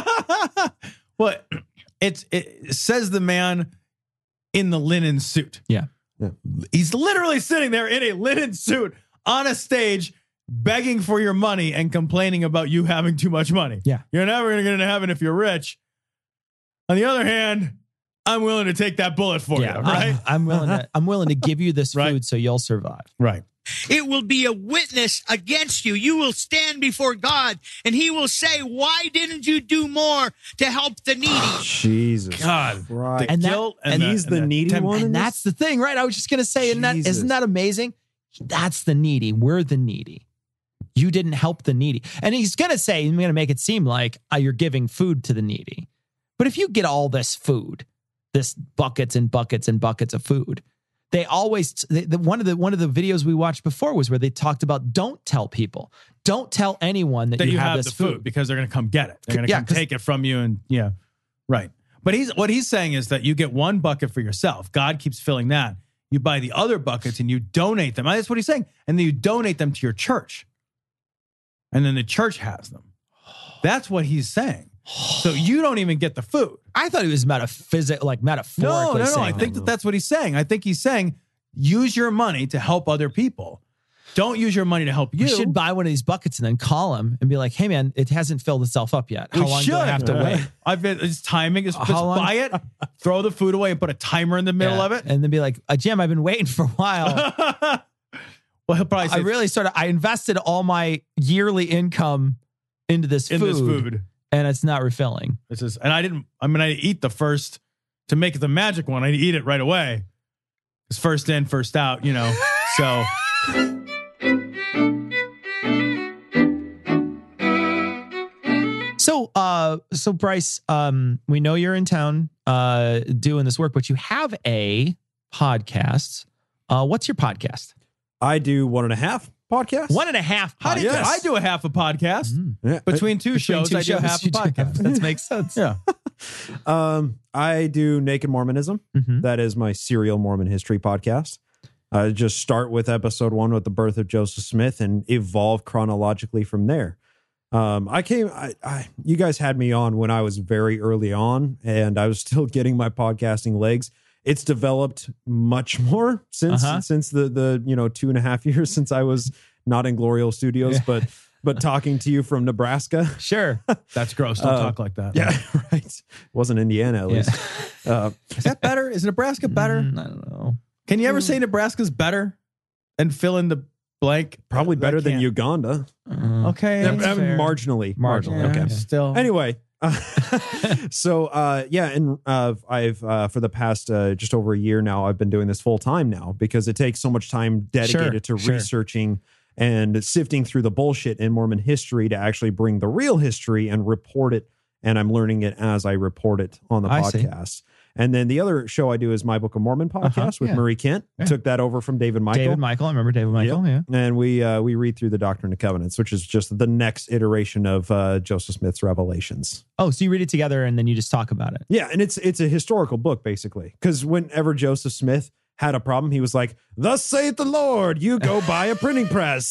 What it's it says the man in the linen suit. Yeah. He's literally sitting there in a linen suit on a stage begging for your money and complaining about you having too much money. Yeah. You're never going to get into heaven if you're rich. On the other hand, I'm willing to take that bullet for Yeah, you, right? I'm, I'm willing to. I'm willing to give you this Right. food so you'll survive. Right. It will be a witness against you. You will stand before God and he will say, why didn't you do more to help the needy? Jesus God. Christ. And that- Guilt and the- he's the and needy temp- one? in And this? that's the thing, right? I was just gonna say, isn't that Jesus. isn't that amazing? That's the needy. We're the needy. You didn't help the needy. And he's gonna say, he's gonna make it seem like uh, you're giving food to the needy. But if you get all this food, this buckets and buckets and buckets of food, they always they, the, one of the one of the videos we watched before was where they talked about don't tell people, don't tell anyone that, that you, you have, have this the food, food. because they're going to come get it. They're going to Yeah, come 'cause- take it from you, and yeah, right. But he's what he's saying is that you get one bucket for yourself. God keeps filling that. You buy the other buckets and you donate them. That's what he's saying, and then you donate them to your church, and then the church has them. That's what he's saying. So you don't even get the food. I thought he was metaphysical, like No, metaphorically. no, no. saying I think that. that that's what he's saying. I think he's saying use your money to help other people. Don't use your money to help you. We should buy one of these buckets and then call him and be like, "Hey, man, it hasn't filled itself up yet. How We long do I should. have to wait?" I've been, it's timing. It's, How just long? buy it, throw the food away, and put a timer in the middle Yeah. of it. and then be like, uh, "Jim, I've been waiting for a while. Well, he'll probably say I really sort of I invested all my yearly income into this in food, this food. and it's not refilling." This is, and I didn't. I mean, I eat the first to make it the magic one. I eat it right away. It's first in, first out. You know, so. So, uh, so Bryce, um, we know you're in town uh, doing this work, but you have a podcast. Uh, what's your podcast? I do one and a half podcasts. One and a half. How do you, podcasts. I do a half a podcast Yeah. between two Between shows. two I do shows, half a you do half. podcast. That makes sense. Yeah. Um, I do Naked Mormonism. Mhm. That is my serial Mormon history podcast. I just start with episode one with the birth of Joseph Smith and evolve chronologically from there. Um, I came, I, I, you guys had me on when I was very early on, and I was still getting my podcasting legs. It's developed much more since Uh-huh. since the the you know two and a half years since I was not in Glorial Studios, Yeah. but but talking to you from Nebraska. Sure. That's gross. Don't Uh, talk like that. Yeah, right. It wasn't Indiana at Yeah. least. Uh, Is that better? Is Nebraska better? Mm, I don't know. Can you ever say Nebraska's better and fill in the blank? probably I better than can't. Uganda. Uh, Okay. Yeah, that's I mean, fair. marginally. Marginally, Yeah, okay. Still. Anyway, uh, so uh, yeah, and uh, I've uh, for the past uh, just over a year now, I've been doing this full time now because it takes so much time dedicated Sure, to sure. researching and sifting through the bullshit in Mormon history to actually bring the real history and report it and I'm learning it as I report it on the I see. podcast. And then the other show I do is My Book of Mormon podcast Uh-huh, with yeah. Marie Kent. Yeah. Took that over from David Michael. David Michael. I remember David Michael. Yep. Yeah. And we uh, we read through the Doctrine and Covenants, which is just the next iteration of uh, Joseph Smith's Revelations. Oh, so you read it together and then you just talk about it. Yeah, and it's it's a historical book, basically. Because whenever Joseph Smith had a problem, he was like, "Thus saith the Lord, you go buy a printing press."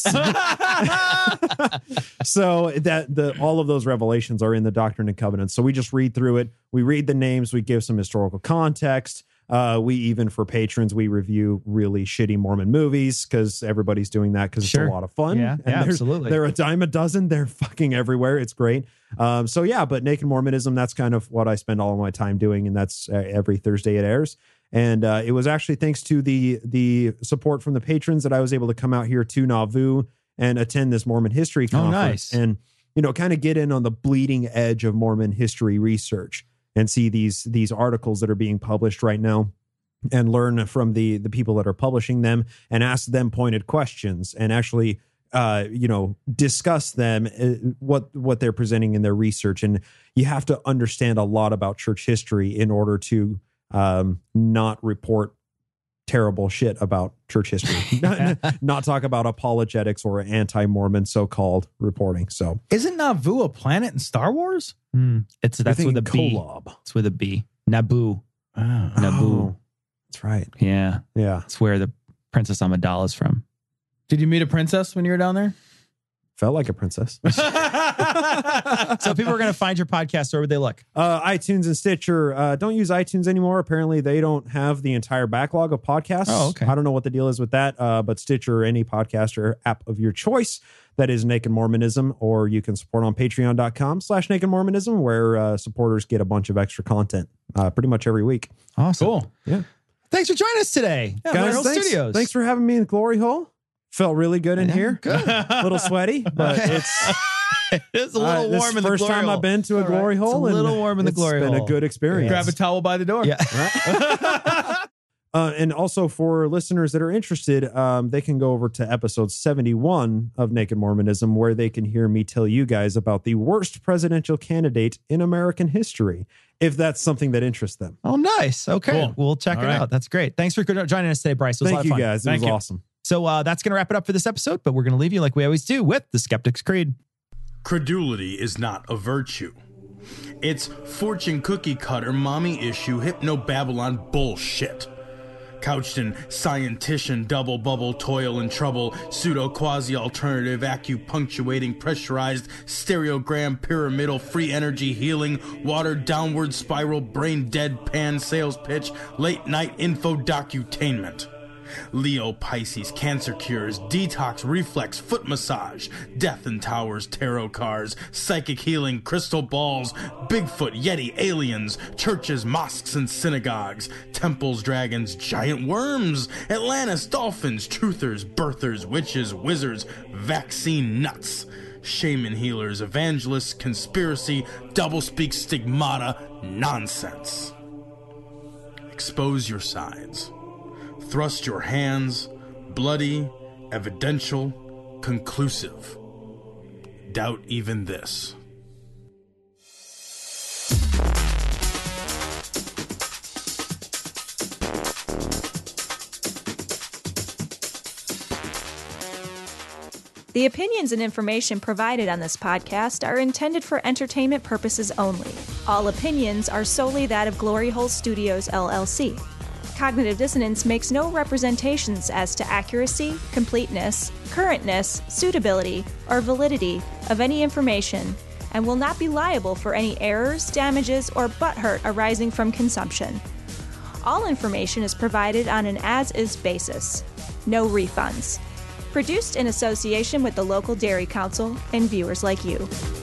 So that the all of those revelations are in the Doctrine and Covenants. So we just read through it. We read the names. We give some historical context. Uh, we even, for patrons, we review really shitty Mormon movies because everybody's doing that because Sure. it's a lot of fun. Yeah, And yeah, they're- absolutely. They're a dime a dozen. They're fucking everywhere. It's great. Um, so yeah, but Naked Mormonism, that's kind of what I spend all of my time doing, and that's uh, every Thursday it airs. And uh, it was actually thanks to the the support from the patrons that I was able to come out here to Nauvoo and attend this Mormon history Oh, conference. nice. And you know, kind of get in on the bleeding edge of Mormon history research and see these these articles that are being published right now, and learn from the the people that are publishing them and ask them pointed questions and actually uh you know discuss them, uh, what what they're presenting in their research. And you have to understand a lot about church history in order to um not report terrible shit about church history. not, not talk about apologetics or anti-Mormon so-called reporting. So Isn't Nauvoo a planet in Star Wars? Mm, it's that's You're with a thinking B. Kolob. It's with a B. Naboo. Naboo. Oh, that's right. Yeah. Yeah. It's where the Princess Amidala is from. Did you meet a princess when you were down there? Felt like a princess. So people are going to find your podcast. Where would they look? Uh, iTunes and Stitcher. Uh, don't use iTunes anymore. Apparently, they don't have the entire backlog of podcasts. Oh, okay. I don't know what the deal is with that, uh, but Stitcher or any podcaster app of your choice, that is Naked Mormonism, or you can support on patreon.com slash Naked Mormonism, where uh, supporters get a bunch of extra content uh, pretty much every week. Awesome. Cool. Yeah. Thanks for joining us today. Yeah, Glory Guys, Hole thanks, Studios. thanks for having me in Glory Hole. Felt really good in Yeah, here. good. A little sweaty, but it's It's a uh, little this warm in the first glory time hole. I've been to a All right. Glory It's a Hole. little and warm in the it's glory been hole. a good experience. Grab a towel by the door. Yeah. Uh, and also for listeners that are interested, um, they can go over to episode seventy-one of Naked Mormonism, where they can hear me tell you guys about the worst presidential candidate in American history, if that's something that interests them. Oh, nice. Okay. Cool. We'll check All it right. out. That's great. Thanks for joining us today, Bryce. It was a lot Thank of you fun. guys. It Thank was you. awesome. So uh, that's going to wrap it up for this episode, but we're going to leave you like we always do with the Skeptic's Creed. Credulity is not a virtue. It's fortune cookie cutter, mommy issue, hypno Babylon bullshit. Couched in scientician, double bubble, toil and trouble, pseudo quasi alternative, acupunctuating, pressurized, stereogram, pyramidal, free energy healing, watered downward spiral, brain deadpan sales pitch, late night info docutainment. Leo, Pisces, cancer cures, detox, reflex, foot massage, death and towers, tarot cards, psychic healing, crystal balls, Bigfoot, Yeti, aliens, churches, mosques and synagogues, temples, dragons, giant worms, Atlantis, dolphins, truthers, birthers, witches, wizards, vaccine nuts, shaman healers, evangelists, conspiracy, doublespeak, stigmata, nonsense. Expose your sides. Thrust your hands, bloody, evidential, conclusive. Doubt even this. The opinions and information provided on this podcast are intended for entertainment purposes only. All opinions are solely that of Glory Hole Studios, L L C. Cognitive Dissonance makes no representations as to accuracy, completeness, currentness, suitability, or validity of any information, and will not be liable for any errors, damages, or butthurt arising from consumption. All information is provided on an as-is basis. No refunds. Produced in association with the local Dairy Council and viewers like you.